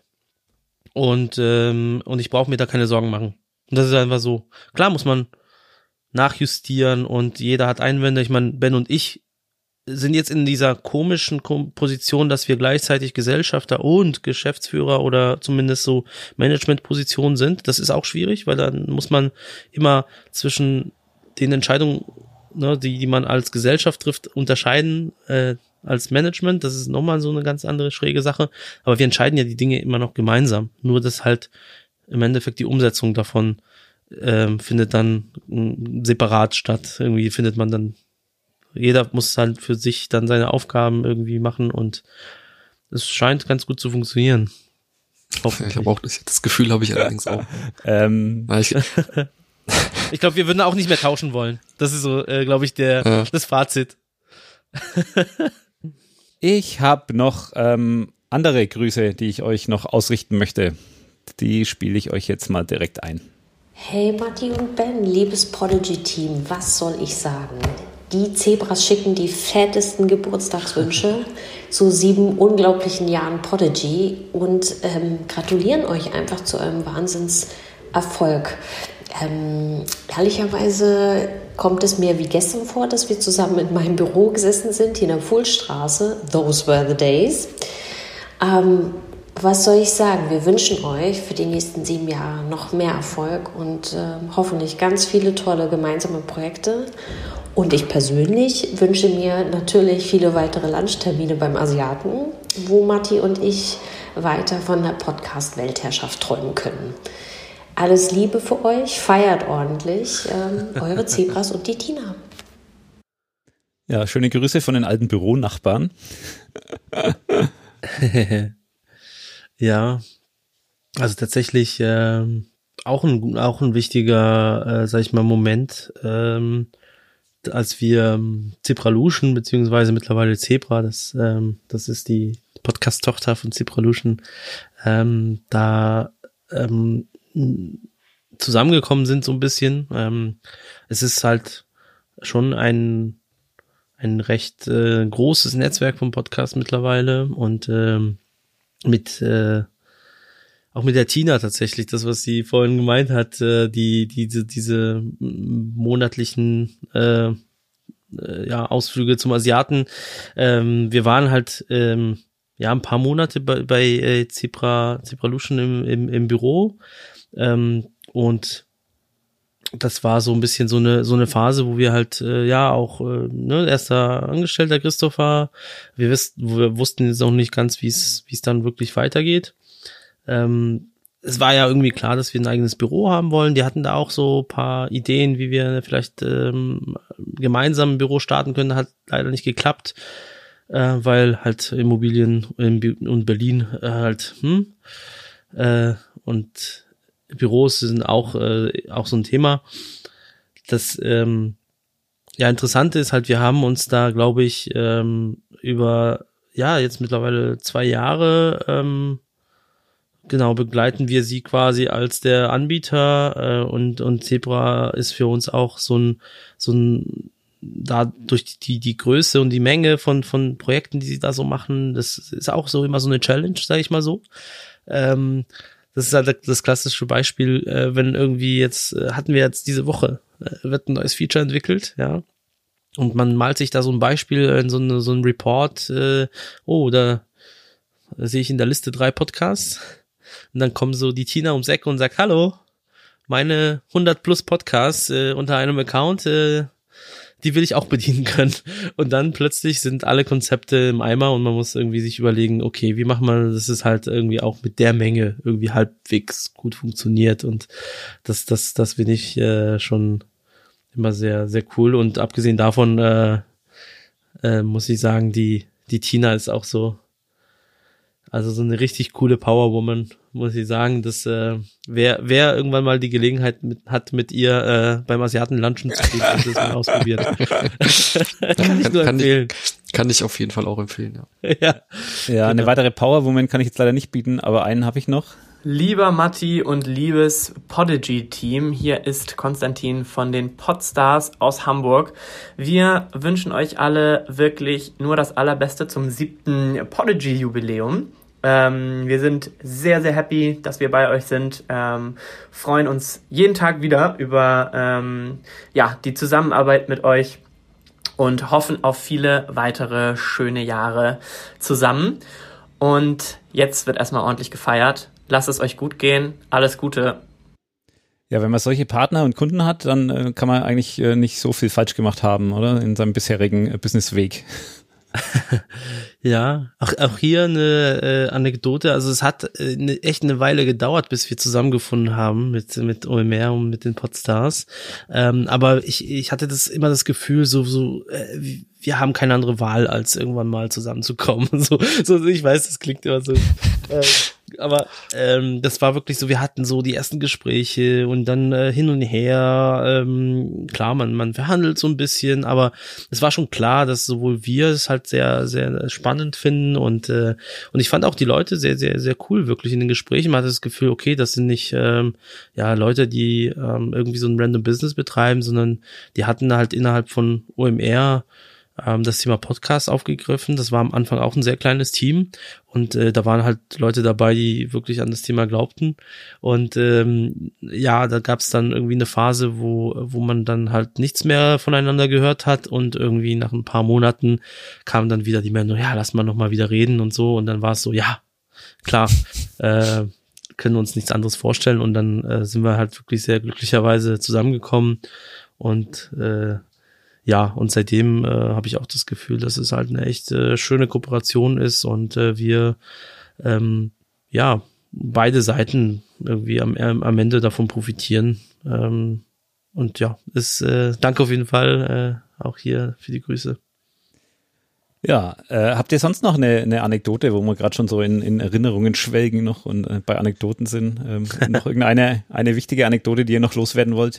Und ich brauche mir da keine Sorgen machen. Und das ist einfach so. Klar muss man nachjustieren und jeder hat Einwände. Ich meine, Ben und ich sind jetzt in dieser komischen Position, dass wir gleichzeitig Gesellschafter und Geschäftsführer oder zumindest so Managementpositionen sind. Das ist auch schwierig, weil dann muss man immer zwischen den Entscheidungen, ne, die man als Gesellschaft trifft, unterscheiden als Management. Das ist nochmal so eine ganz andere schräge Sache. Aber wir entscheiden ja die Dinge immer noch gemeinsam. Nur dass halt im Endeffekt die Umsetzung davon findet dann separat statt. Irgendwie findet man dann, jeder muss halt für sich dann seine Aufgaben irgendwie machen und es scheint ganz gut zu funktionieren. Ich habe auch das Gefühl, habe ich allerdings auch. Ich glaube, wir würden auch nicht mehr tauschen wollen. Das ist so, glaube ich, das Fazit. Ich habe noch andere Grüße, die ich euch noch ausrichten möchte. Die spiele ich euch jetzt mal direkt ein. Hey Matti und Ben, liebes Prodigy-Team, was soll ich sagen? Die Zebras schicken die fettesten Geburtstagswünsche zu 7 unglaublichen Jahren Prodigy und gratulieren euch einfach zu eurem Wahnsinnserfolg. Ehrlicherweise kommt es mir wie gestern vor, dass wir zusammen in meinem Büro gesessen sind, hier in der Fuhlstraße. Those were the days. Was soll ich sagen? Wir wünschen euch für die nächsten 7 Jahre noch mehr Erfolg und hoffentlich ganz viele tolle gemeinsame Projekte. Und ich persönlich wünsche mir natürlich viele weitere Lunchtermine beim Asiaten, wo Matti und ich weiter von der Podcast-Weltherrschaft träumen können. Alles Liebe für euch, feiert ordentlich, eure Zebras und die Tina. Ja, schöne Grüße von den alten Büronachbarn. Ja, also tatsächlich auch ein wichtiger, sag ich mal, Moment, als wir Zebralution, beziehungsweise mittlerweile Zebra, das ist die Podcast-Tochter von Zebralution, da zusammengekommen sind so ein bisschen. Es ist halt schon ein recht großes Netzwerk vom Podcast mittlerweile und auch mit der Tina tatsächlich, das, was sie vorhin gemeint hat, diese monatlichen Ausflüge zum Asiaten. Wir waren halt ein paar Monate bei Zebralution im Büro und das war so ein bisschen so eine Phase, wo wir halt erster Angestellter Christopher, wir wussten jetzt noch nicht ganz, wie es dann wirklich weitergeht. Es war ja irgendwie klar, dass wir ein eigenes Büro haben wollen. Die hatten da auch so ein paar Ideen, wie wir vielleicht gemeinsam ein Büro starten können. Hat leider nicht geklappt, weil halt Immobilien in Berlin und Büros sind auch so ein Thema. Das Interessante ist halt, wir haben uns da, glaube ich, über jetzt mittlerweile 2 Jahre begleiten wir sie quasi als der Anbieter und Zebra ist für uns auch so ein da durch die Größe und die Menge von Projekten, die sie da so machen, das ist auch so immer so eine Challenge, sage ich mal so. Das ist halt das klassische Beispiel, wenn irgendwie hatten wir jetzt diese Woche, wird ein neues Feature entwickelt, ja. Und man malt sich da so ein Beispiel in so ein Report, da sehe ich in der Liste 3 Podcasts. Und dann kommen so die Tina ums Eck und sagt, hallo, meine 100 plus Podcasts unter einem Account, die will ich auch bedienen können. Und dann plötzlich sind alle Konzepte im Eimer und man muss irgendwie sich überlegen, okay, wie macht man, dass es halt irgendwie auch mit der Menge irgendwie halbwegs gut funktioniert. Und das finde ich schon immer sehr, sehr cool. Und abgesehen davon muss ich sagen, die Tina ist auch so, also so eine richtig coole Powerwoman, muss ich sagen, dass wer irgendwann mal die Gelegenheit hat, mit ihr beim Asiaten lunchen zu gehen, das mal ausprobiert. Kann ich nur empfehlen. Kann ich auf jeden Fall auch empfehlen, ja. Ja, genau. Eine weitere Powerwoman kann ich jetzt leider nicht bieten, aber einen habe ich noch. Lieber Matti und liebes Podigy-Team, hier ist Konstantin von den Podstars aus Hamburg. Wir wünschen euch alle wirklich nur das Allerbeste zum 7. Podigy-Jubiläum. Wir sind sehr, sehr happy, dass wir bei euch sind, freuen uns jeden Tag wieder über die Zusammenarbeit mit euch und hoffen auf viele weitere schöne Jahre zusammen. Und jetzt wird erstmal ordentlich gefeiert. Lasst es euch gut gehen. Alles Gute. Ja, wenn man solche Partner und Kunden hat, dann kann man eigentlich nicht so viel falsch gemacht haben, oder? In seinem bisherigen Businessweg. Ja, auch hier eine Anekdote. Also es hat echt eine Weile gedauert, bis wir zusammengefunden haben mit OMR und mit den Podstars. Aber ich hatte immer das Gefühl, wir haben keine andere Wahl, als irgendwann mal zusammenzukommen. So ich weiß, das klingt immer so. Aber das war wirklich so, wir hatten so die ersten Gespräche und dann hin und her, klar, man verhandelt so ein bisschen, aber es war schon klar, dass sowohl wir es halt sehr, sehr spannend finden und ich fand auch die Leute sehr, sehr, sehr cool wirklich in den Gesprächen. Man hatte das Gefühl, okay, das sind nicht Leute, die irgendwie so ein random Business betreiben, sondern die hatten halt innerhalb von OMR das Thema Podcast aufgegriffen. Das war am Anfang auch ein sehr kleines Team und da waren halt Leute dabei, die wirklich an das Thema glaubten und da gab es dann irgendwie eine Phase, wo man dann halt nichts mehr voneinander gehört hat und irgendwie nach ein paar Monaten kam dann wieder die Meldung, ja, lass mal nochmal wieder reden und so und dann war es so, ja, klar, können uns nichts anderes vorstellen und dann sind wir halt wirklich sehr glücklicherweise zusammengekommen und und seitdem habe ich auch das Gefühl, dass es halt eine echt schöne Kooperation ist und wir beide Seiten irgendwie am Ende davon profitieren. Und ja, danke auf jeden Fall auch hier für die Grüße. Ja, habt ihr sonst noch eine Anekdote, wo wir gerade schon so in Erinnerungen schwelgen noch und bei Anekdoten sind? Noch irgendeine wichtige Anekdote, die ihr noch loswerden wollt?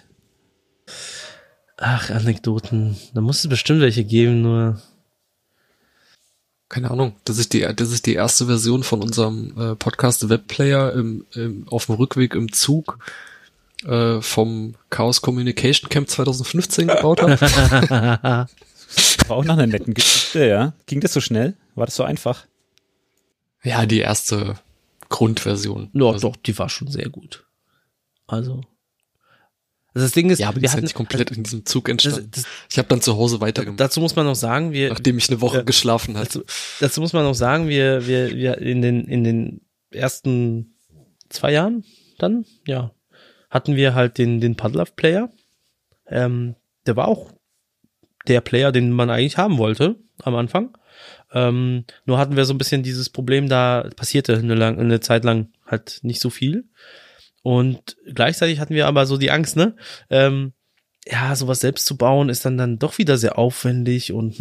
Ach, Anekdoten. Da muss es bestimmt welche geben, nur. Keine Ahnung. Das ist die erste Version von unserem Podcast Webplayer auf dem Rückweg im Zug vom Chaos Communication Camp 2015 gebaut haben. War auch nach einer netten Geschichte, ja. Ging das so schnell? War das so einfach? Ja, die erste Grundversion. Ja, also. Doch, die war schon sehr gut. Also das Ding ist, ja, aber die ist halt nicht komplett in diesem Zug entstanden. Ich habe dann zu Hause weitergemacht. Dazu muss man noch sagen, nachdem ich eine Woche geschlafen hatte. Dazu muss man noch sagen, wir in den ersten 2 Jahren dann, ja, hatten wir halt den Padlove-Player. Der war auch der Player, den man eigentlich haben wollte am Anfang. Nur hatten wir so ein bisschen dieses Problem, da passierte eine Zeit lang halt nicht so viel. Und gleichzeitig hatten wir aber so die Angst, sowas selbst zu bauen ist dann doch wieder sehr aufwendig und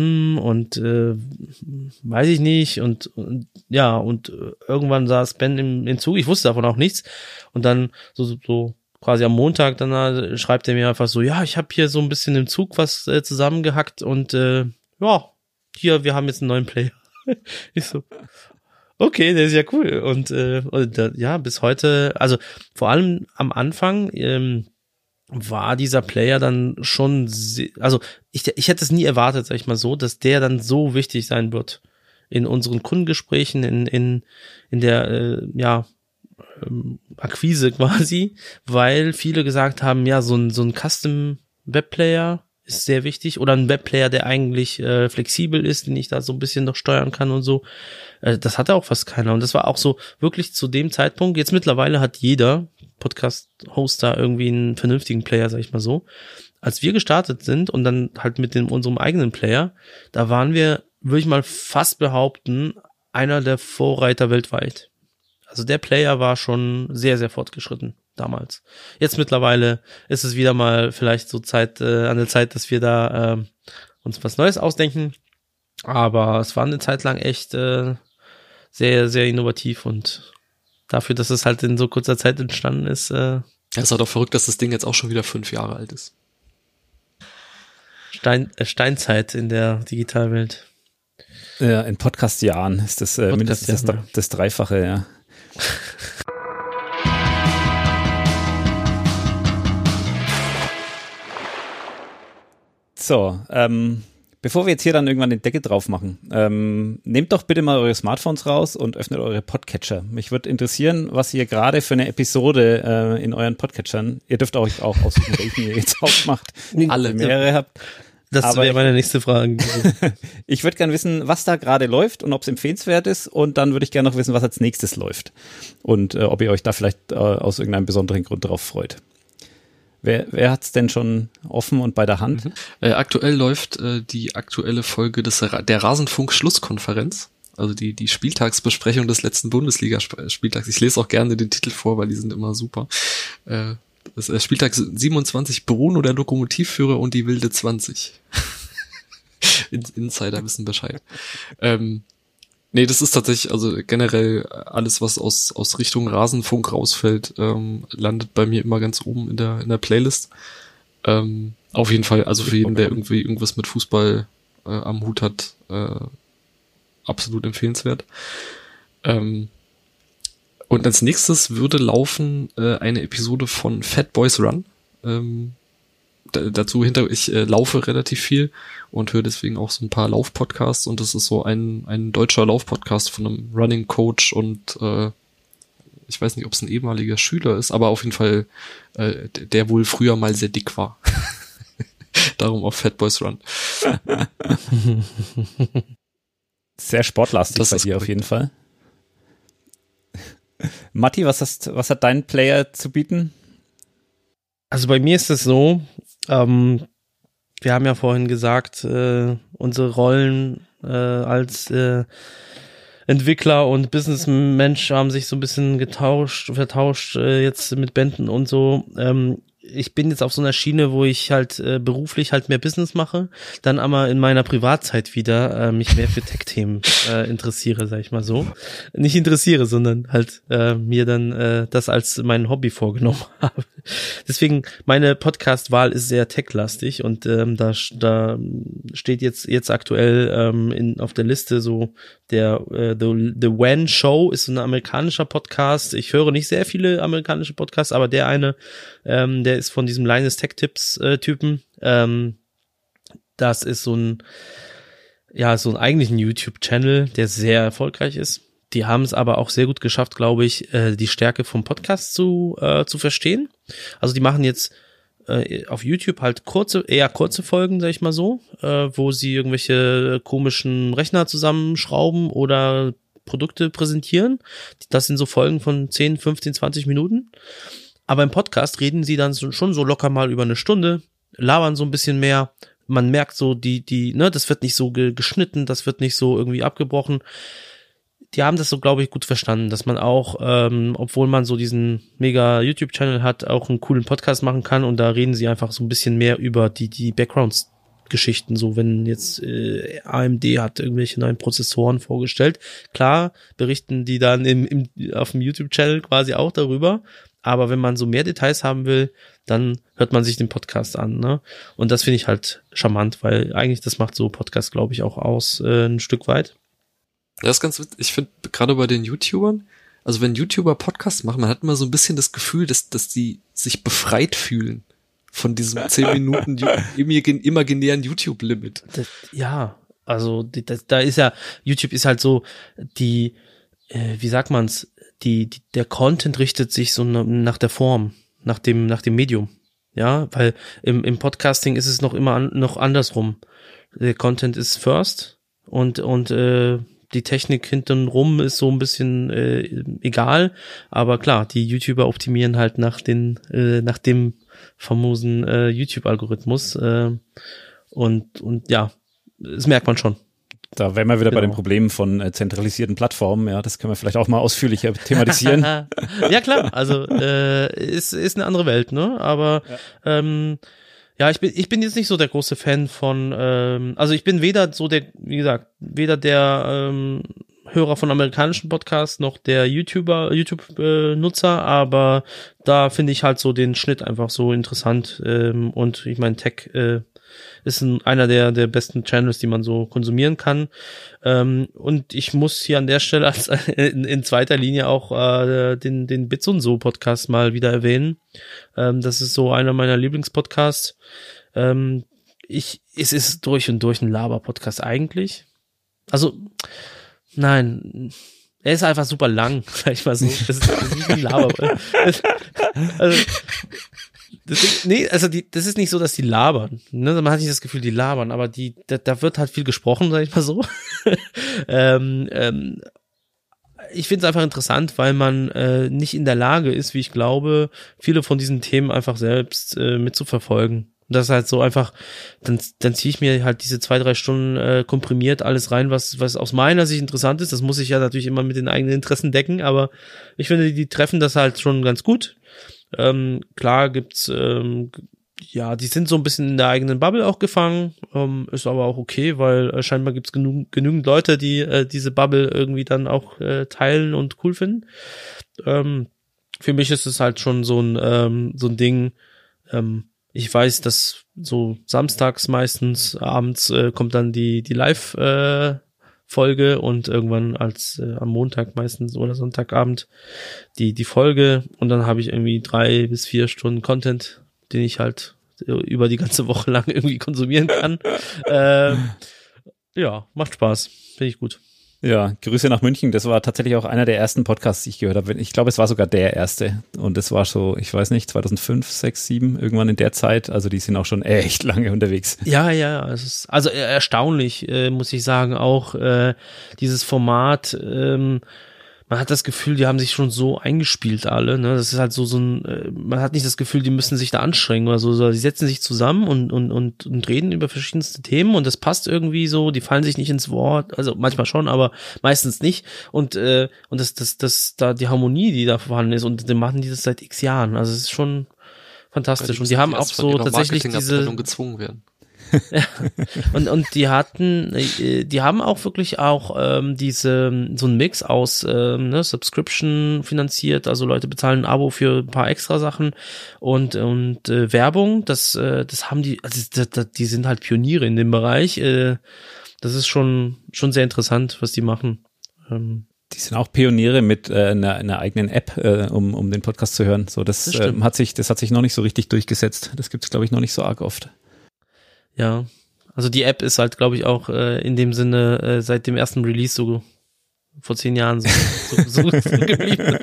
weiß ich nicht und irgendwann saß Ben im Zug, ich wusste davon auch nichts und dann so quasi am Montag dann schreibt er mir einfach so, ja, ich habe hier so ein bisschen im Zug was zusammengehackt und wir haben jetzt einen neuen Player. Ich so, okay, der ist ja cool. Und bis heute, also vor allem am Anfang, war dieser Player dann schon, also ich hätte es nie erwartet, sag ich mal so, dass der dann so wichtig sein wird in unseren Kundengesprächen, in der Akquise quasi, weil viele gesagt haben, ja, so ein Custom Webplayer ist sehr wichtig oder ein Webplayer, der eigentlich flexibel ist, den ich da so ein bisschen noch steuern kann und so. Das hatte auch fast keiner und das war auch so wirklich zu dem Zeitpunkt. Jetzt mittlerweile hat jeder Podcast-Hoster irgendwie einen vernünftigen Player, sag ich mal so. Als wir gestartet sind und dann halt mit unserem eigenen Player, da waren wir, würde ich mal fast behaupten, einer der Vorreiter weltweit. Also der Player war schon sehr, sehr fortgeschritten damals. Jetzt mittlerweile ist es wieder mal vielleicht so an der Zeit, dass wir da uns was Neues ausdenken. Aber es war eine Zeit lang echt sehr, sehr innovativ und dafür, dass es halt in so kurzer Zeit entstanden ist. Ja, es ist halt auch verrückt, dass das Ding jetzt auch schon wieder 5 Jahre alt ist. Steinzeit in der Digitalwelt. Ja, in Podcast-Jahren ist das mindestens das Dreifache, ja. So, bevor wir jetzt hier dann irgendwann den Deckel drauf machen, nehmt doch bitte mal eure Smartphones raus und öffnet eure Podcatcher. Mich würde interessieren, was ihr gerade für eine Episode in euren Podcatchern, ihr dürft euch auch aussuchen, welchen ihr jetzt aufmacht, alle mehrere habt. Das wäre meine nächste Frage. Ich würde gerne wissen, was da gerade läuft und ob es empfehlenswert ist und dann würde ich gerne noch wissen, was als nächstes läuft und ob ihr euch da vielleicht aus irgendeinem besonderen Grund drauf freut. Wer hat's denn schon offen und bei der Hand? Aktuell läuft die aktuelle Folge der Rasenfunk-Schlusskonferenz, also die Spieltagsbesprechung des letzten Bundesligaspieltags. Ich lese auch gerne den Titel vor, weil die sind immer super. Das ist Spieltag 27, Bruno, der Lokomotivführer und die wilde 20. Insider wissen Bescheid. Nee, das ist tatsächlich, also generell alles, was aus Richtung Rasenfunk rausfällt, landet bei mir immer ganz oben in der Playlist. Auf jeden Fall, also für jeden, der irgendwie irgendwas mit Fußball am Hut hat, absolut empfehlenswert. Und als nächstes würde laufen eine Episode von Fat Boys Run. Ich laufe relativ viel und höre deswegen auch so ein paar Laufpodcasts und das ist so ein deutscher Laufpodcast von einem Running Coach und ich weiß nicht, ob es ein ehemaliger Schüler ist, aber auf jeden Fall der wohl früher mal sehr dick war. Darum auch Fat Boys Run. Sehr sportlastig das bei dir auf jeden Fall. Matti, was hat dein Player zu bieten? Also bei mir ist es so, wir haben ja vorhin gesagt, unsere Rollen als Entwickler und Businessmensch haben sich so ein bisschen vertauscht jetzt mit Bänden und so. Ich bin jetzt auf so einer Schiene, wo ich halt beruflich halt mehr Business mache, dann aber in meiner Privatzeit wieder mich mehr für Tech-Themen interessiere, sag ich mal so. Nicht interessiere, sondern halt mir dann das als mein Hobby vorgenommen habe. Deswegen, meine Podcast-Wahl ist sehr tech-lastig und da steht jetzt aktuell auf der Liste so der The When Show ist so ein amerikanischer Podcast. Ich höre nicht sehr viele amerikanische Podcasts, aber der eine, der ist von diesem Linus Tech Tips Typen. Das ist so ein eigentlich ein YouTube-Channel, der sehr erfolgreich ist. Die haben es aber auch sehr gut geschafft, glaube ich, die Stärke vom Podcast zu verstehen. Also die machen jetzt auf YouTube halt eher kurze Folgen, sag ich mal so, wo sie irgendwelche komischen Rechner zusammenschrauben oder Produkte präsentieren. Das sind so Folgen von 10, 15, 20 Minuten. Aber im Podcast reden sie dann schon so locker mal über eine Stunde, labern so ein bisschen mehr. Man merkt so, das wird nicht so geschnitten, das wird nicht so irgendwie abgebrochen. Die haben das so, glaube ich, gut verstanden, dass man auch, obwohl man so diesen mega YouTube-Channel hat, auch einen coolen Podcast machen kann und da reden sie einfach so ein bisschen mehr über die Backgrounds-Geschichten, so wenn jetzt AMD hat irgendwelche neuen Prozessoren vorgestellt. Klar, berichten die dann auf dem YouTube-Channel quasi auch darüber, aber wenn man so mehr Details haben will, dann hört man sich den Podcast an, ne? Und das finde ich halt charmant, weil eigentlich das macht so Podcast, glaube ich, auch aus ein Stück weit. Das ist ganz witzig. Ich finde, gerade bei den YouTubern, also wenn YouTuber Podcasts machen, man hat immer so ein bisschen das Gefühl, dass die sich befreit fühlen. von diesem 10 Minuten imaginären YouTube-Limit. Ja, also da ist ja, YouTube ist halt so wie sagt man's, der Content richtet sich so nach der Form, nach dem Medium. Ja, weil im Podcasting ist es noch immer noch andersrum. Der Content ist first und die Technik hintenrum ist so ein bisschen egal, aber klar, die YouTuber optimieren halt nach dem famosen YouTube-Algorithmus und ja, das merkt man schon. Da wären wir wieder bei den Problemen von zentralisierten Plattformen, ja, das können wir vielleicht auch mal ausführlicher thematisieren. Ja klar, also ist eine andere Welt, ne? Aber ja, ich bin jetzt nicht so der große Fan von, also ich bin weder der Hörer von amerikanischen Podcasts noch der YouTube-Nutzer, aber da finde ich halt so den Schnitt einfach so interessant und ich meine, Tech ist einer der besten Channels, die man so konsumieren kann. Und ich muss hier an der Stelle in zweiter Linie auch den Bits und so Podcast mal wieder erwähnen. Das ist so einer meiner Lieblingspodcasts. Es ist durch und durch ein Laber-Podcast eigentlich. Also, nein, er ist einfach super lang, sag ich mal so. Das ist nicht ein Laber. Das ist nicht so, dass die labern. Ne? Man hat nicht das Gefühl, die labern, aber da wird halt viel gesprochen, sag ich mal so. Ich finde es einfach interessant, weil man nicht in der Lage ist, wie ich glaube, viele von diesen Themen einfach selbst mitzuverfolgen. Das ist halt so einfach, dann ziehe ich mir halt diese 2-3 Stunden komprimiert alles rein, was aus meiner Sicht interessant ist. Das muss ich ja natürlich immer mit den eigenen Interessen decken, aber ich finde, die treffen das halt schon ganz gut. Klar gibt's, die sind so ein bisschen in der eigenen Bubble auch gefangen, ist aber auch okay, weil scheinbar gibt's genügend Leute, die diese Bubble irgendwie dann auch teilen und cool finden. Für mich ist es halt schon so ein Ding, ich weiß, dass so samstags meistens abends kommt dann die Live Folge und irgendwann am Montag meistens oder Sonntagabend die Folge und dann habe ich irgendwie 3 bis 4 Stunden Content, den ich halt über die ganze Woche lang irgendwie konsumieren kann. Ja, macht Spaß, finde ich gut. Ja, Grüße nach München. Das war tatsächlich auch einer der ersten Podcasts, die ich gehört habe. Ich glaube, es war sogar der erste. Und das war so, ich weiß nicht, 2005, 6, 7, irgendwann in der Zeit. Also die sind auch schon echt lange unterwegs. Ja. Es ist also erstaunlich, muss ich sagen, auch dieses Format. Man hat das Gefühl, die haben sich schon so eingespielt alle, ne? Das ist halt so ein, man hat nicht das Gefühl, die müssen sich da anstrengen oder so. Die setzen sich zusammen und reden über verschiedenste Themen und das passt irgendwie so. Die fallen sich nicht ins Wort, also manchmal schon, aber meistens nicht. Und das da die Harmonie, die da vorhanden ist und dann machen die das seit x Jahren. Also es ist schon fantastisch. Und die haben auch so tatsächlich diese gezwungen werden. Ja. Und die haben auch wirklich auch so einen Mix aus Subscription finanziert, also Leute bezahlen ein Abo für ein paar extra Sachen und Werbung, das haben die, also die sind halt Pioniere in dem Bereich. Das ist schon sehr interessant, was die machen. Die sind auch Pioniere mit einer eigenen App, um den Podcast zu hören. So, das hat sich noch nicht so richtig durchgesetzt. Das gibt's, glaube ich, noch nicht so arg oft. Ja, also die App ist halt, glaube ich, auch in dem Sinne seit dem ersten Release so vor 10 Jahren so geblieben.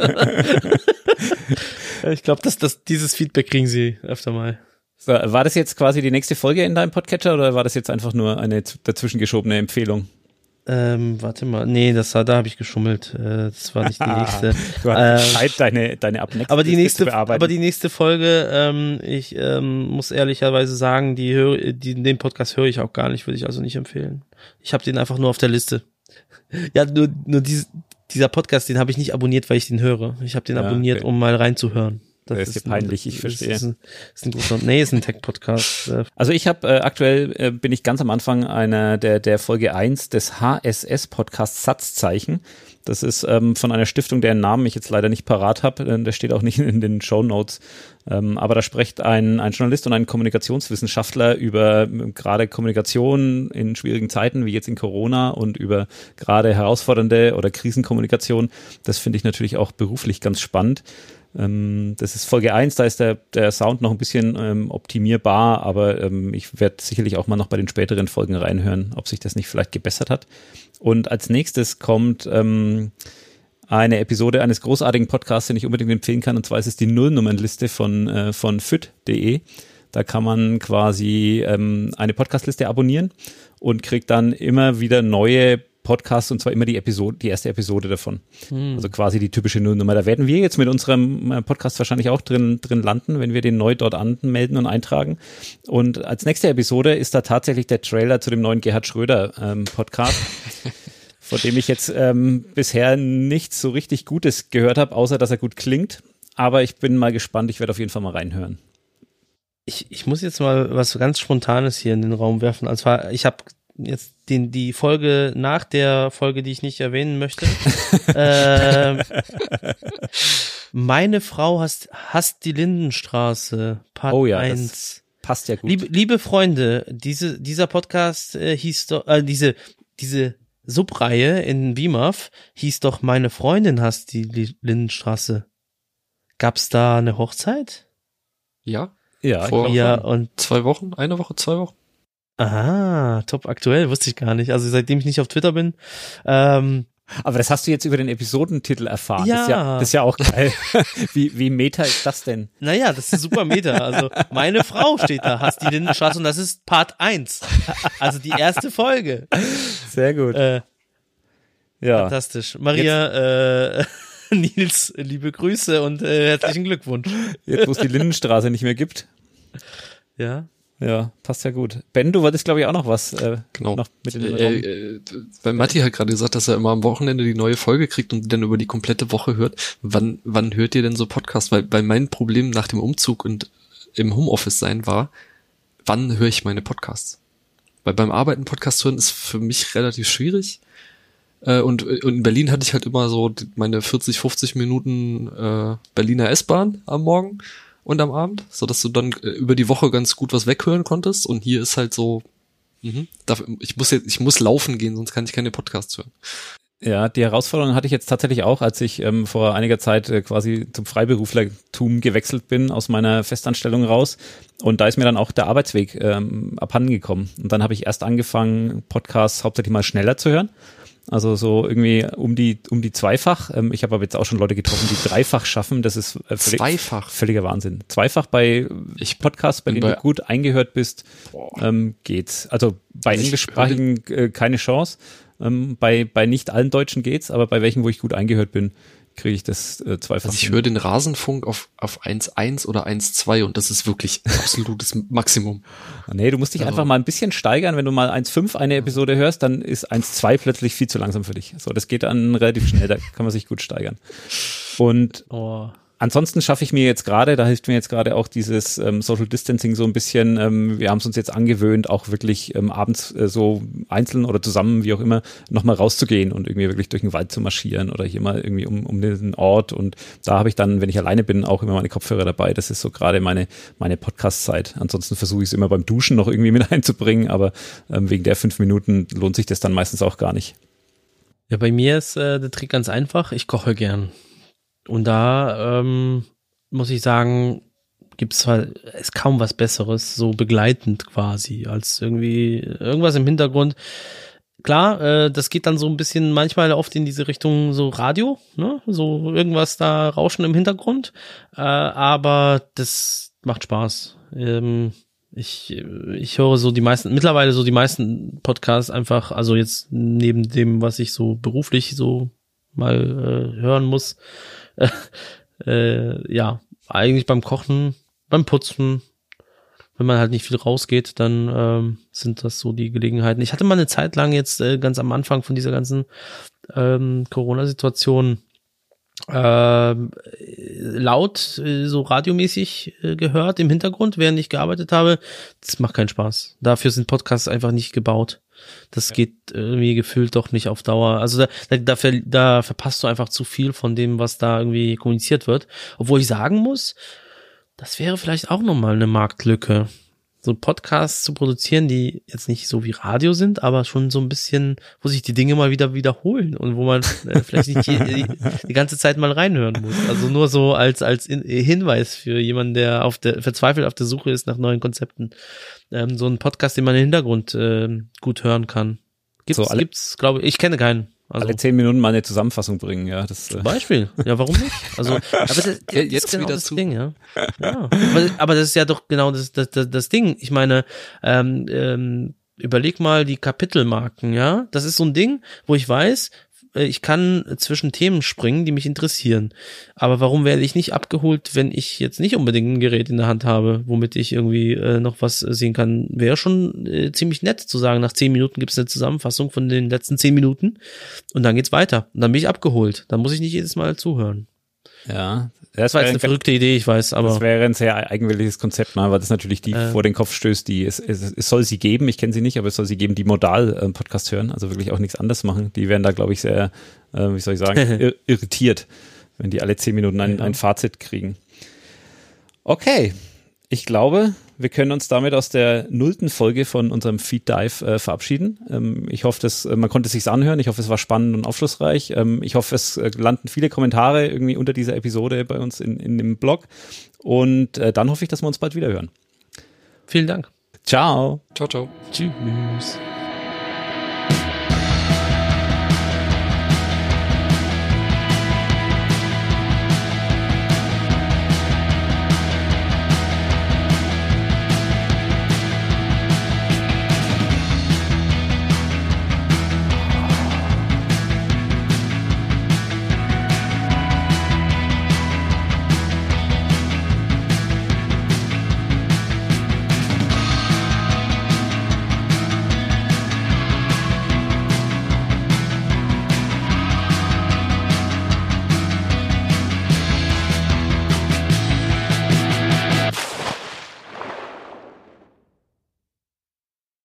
Ich glaube, dieses Feedback kriegen sie öfter mal. So, war das jetzt quasi die nächste Folge in deinem Podcatcher oder war das jetzt einfach nur eine dazwischen geschobene Empfehlung? Warte mal, nee, da habe ich geschummelt. Das war nicht die nächste. Du hast Zeit, deine Abnächste aber die nächste, zu bearbeiten. Aber die nächste Folge, ich muss ehrlicherweise sagen, den Podcast höre ich auch gar nicht, würde ich also nicht empfehlen. Ich habe den einfach nur auf der Liste. Ja, nur dieser Podcast, den habe ich nicht abonniert, weil ich den höre. Ich habe den abonniert, um mal reinzuhören. Das ist dir peinlich, ich verstehe. Ist ein Tech-Podcast. Also ich habe aktuell bin ich ganz am Anfang einer der Folge 1 des HSS-Podcasts Satzzeichen. Das ist von einer Stiftung, deren Namen ich jetzt leider nicht parat habe. Der steht auch nicht in den Shownotes. Aber da spricht ein Journalist und ein Kommunikationswissenschaftler über gerade Kommunikation in schwierigen Zeiten, wie jetzt in Corona, und über gerade herausfordernde oder Krisenkommunikation. Das finde ich natürlich auch beruflich ganz spannend. Das ist Folge 1, da ist der Sound noch ein bisschen optimierbar, aber ich werde sicherlich auch mal noch bei den späteren Folgen reinhören, ob sich das nicht vielleicht gebessert hat. Und als nächstes kommt eine Episode eines großartigen Podcasts, den ich unbedingt empfehlen kann, und zwar ist es die Nullnummernliste von fit.de. Da kann man quasi eine Podcastliste abonnieren und kriegt dann immer wieder neue Podcasts, und zwar immer die erste Episode davon. Also quasi die typische Nullnummer. Da werden wir jetzt mit unserem Podcast wahrscheinlich auch drin landen, wenn wir den neu dort anmelden und eintragen. Und als nächste Episode ist da tatsächlich der Trailer zu dem neuen Gerhard Schröder Podcast, von dem ich jetzt bisher nichts so richtig Gutes gehört habe, außer dass er gut klingt. Aber ich bin mal gespannt, ich werde auf jeden Fall mal reinhören. Ich muss jetzt mal was ganz Spontanes hier in den Raum werfen. Also ich habe jetzt die Folge nach der Folge, die ich nicht erwähnen möchte. Meine Frau hasst die Lindenstraße, Part 1. Passt ja gut. Liebe Freunde, dieser Podcast hieß doch, diese Subreihe in WIMAF hieß doch Meine Freundin hasst die Lindenstraße. Gab's da eine Hochzeit? Ja. Ja, vor und 2 Wochen, 1 Woche, 2 Wochen. Aha, top aktuell, wusste ich gar nicht. Also seitdem ich nicht auf Twitter bin. Aber das hast du jetzt über den Episodentitel erfahren. Ja. Das ist ja auch geil. Wie Meta ist das denn? Naja, das ist super Meta. Also meine Frau steht da, hasst die Lindenstraße, und das ist Part 1. Also die erste Folge. Sehr gut. Ja. Fantastisch. Maria, Nils, liebe Grüße und herzlichen Glückwunsch. Jetzt, wo es die Lindenstraße nicht mehr gibt. Ja. Ja, passt ja gut. Ben, du wolltest, glaube ich, auch noch was genau. noch mit in den Raum. Weil Matti hat gerade gesagt, dass er immer am Wochenende die neue Folge kriegt und die dann über die komplette Woche hört. Wann hört ihr denn so Podcasts? Weil mein Problem nach dem Umzug und im Homeoffice sein war, wann höre ich meine Podcasts? Weil beim Arbeiten Podcast hören ist für mich relativ schwierig. Und in Berlin hatte ich halt immer so meine 40, 50 Minuten Berliner S-Bahn am Morgen und am Abend, so dass du dann über die Woche ganz gut was weghören konntest. Und hier ist halt so, ich muss laufen gehen, sonst kann ich keine Podcasts hören. Ja, die Herausforderung hatte ich jetzt tatsächlich auch, als ich vor einiger Zeit quasi zum Freiberuflertum gewechselt bin, aus meiner Festanstellung raus. Und da ist mir dann auch der Arbeitsweg abhanden gekommen. Und dann habe ich erst angefangen, Podcasts hauptsächlich mal schneller zu hören. Also so irgendwie um die zweifach. Ich habe aber jetzt auch schon Leute getroffen, die dreifach schaffen. Das ist völliger Wahnsinn. Zweifach bei Podcasts, bei denen du gut eingehört bist, geht's. Also bei englischsprachigen keine Chance. Bei nicht allen Deutschen geht's, aber bei welchen, wo ich gut eingehört bin, kriege ich das zweifach. Also ich höre den Rasenfunk auf 1.1 oder 1.2 und das ist wirklich absolutes Maximum. Nee, du musst dich einfach mal ein bisschen steigern. Wenn du mal 1.5 eine Episode hörst, dann ist 1.2 plötzlich viel zu langsam für dich. So, das geht dann relativ schnell, da kann man sich gut steigern. Und ansonsten schaffe ich mir jetzt gerade, da hilft mir jetzt gerade auch dieses Social Distancing so ein bisschen. Wir haben es uns jetzt angewöhnt, auch wirklich abends so einzeln oder zusammen, wie auch immer, nochmal rauszugehen und irgendwie wirklich durch den Wald zu marschieren oder hier mal irgendwie um den Ort. Und da habe ich dann, wenn ich alleine bin, auch immer meine Kopfhörer dabei. Das ist so gerade meine Podcast-Zeit. Ansonsten versuche ich es immer beim Duschen noch irgendwie mit einzubringen, aber wegen der 5 Minuten lohnt sich das dann meistens auch gar nicht. Ja, bei mir ist der Trick ganz einfach. Ich koche gern. Und da muss ich sagen, gibt's halt ist kaum was Besseres, so begleitend quasi, als irgendwie irgendwas im Hintergrund. Klar, das geht dann so ein bisschen manchmal oft in diese Richtung so Radio, ne? So irgendwas da rauschen im Hintergrund, aber das macht Spaß. Ich höre so mittlerweile so die meisten Podcasts einfach, also jetzt neben dem, was ich so beruflich so mal hören muss, ja, eigentlich beim Kochen, beim Putzen, wenn man halt nicht viel rausgeht, dann sind das so die Gelegenheiten. Ich hatte mal eine Zeit lang jetzt ganz am Anfang von dieser ganzen Corona-Situation laut, so radiomäßig gehört im Hintergrund, während ich gearbeitet habe. Das macht keinen Spaß. Dafür sind Podcasts einfach nicht gebaut. Das geht irgendwie gefühlt doch nicht auf Dauer. Also da verpasst du einfach zu viel von dem, was da irgendwie kommuniziert wird. Obwohl ich sagen muss, das wäre vielleicht auch nochmal eine Marktlücke. So Podcasts zu produzieren, die jetzt nicht so wie Radio sind, aber schon so ein bisschen, wo sich die Dinge mal wieder wiederholen und wo man vielleicht nicht die ganze Zeit mal reinhören muss. Also nur so als Hinweis für jemanden, der verzweifelt auf der Suche ist nach neuen Konzepten. So ein Podcast, den man im Hintergrund gut hören kann. Gibt's, glaube ich kenne keinen. Also, alle 10 Minuten mal eine Zusammenfassung bringen, ja. Zum Beispiel. Ja, warum nicht? Also, aber das jetzt ist genau wieder das zu. Ding, ja. Aber das ist ja doch genau das Ding. Ich meine, überleg mal die Kapitelmarken, ja. Das ist so ein Ding, wo ich weiß, ich kann zwischen Themen springen, die mich interessieren. Aber warum werde ich nicht abgeholt, wenn ich jetzt nicht unbedingt ein Gerät in der Hand habe, womit ich irgendwie noch was sehen kann? Wäre schon ziemlich nett zu sagen, nach 10 Minuten gibt es eine Zusammenfassung von den letzten 10 Minuten und dann geht's weiter. Und dann bin ich abgeholt. Dann muss ich nicht jedes Mal zuhören. Ja. Das war jetzt eine verrückte Idee, ich weiß, aber. Das wäre ein sehr eigenwilliges Konzept, weil das natürlich die vor den Kopf stößt, es soll sie geben, ich kenne sie nicht, aber es soll sie geben, die modal Podcast hören, also wirklich auch nichts anderes machen. Die werden da, glaube ich, sehr, wie soll ich sagen, irritiert, wenn die alle 10 Minuten ein Fazit kriegen. Okay, ich glaube, wir können uns damit aus der 0. Folge von unserem Feed Dive verabschieden. Ich hoffe, man konnte es sich anhören. Ich hoffe, es war spannend und aufschlussreich. Ich hoffe, es landen viele Kommentare irgendwie unter dieser Episode bei uns in dem Blog. Und dann hoffe ich, dass wir uns bald wieder hören. Vielen Dank. Ciao. Ciao, ciao. Tschüss.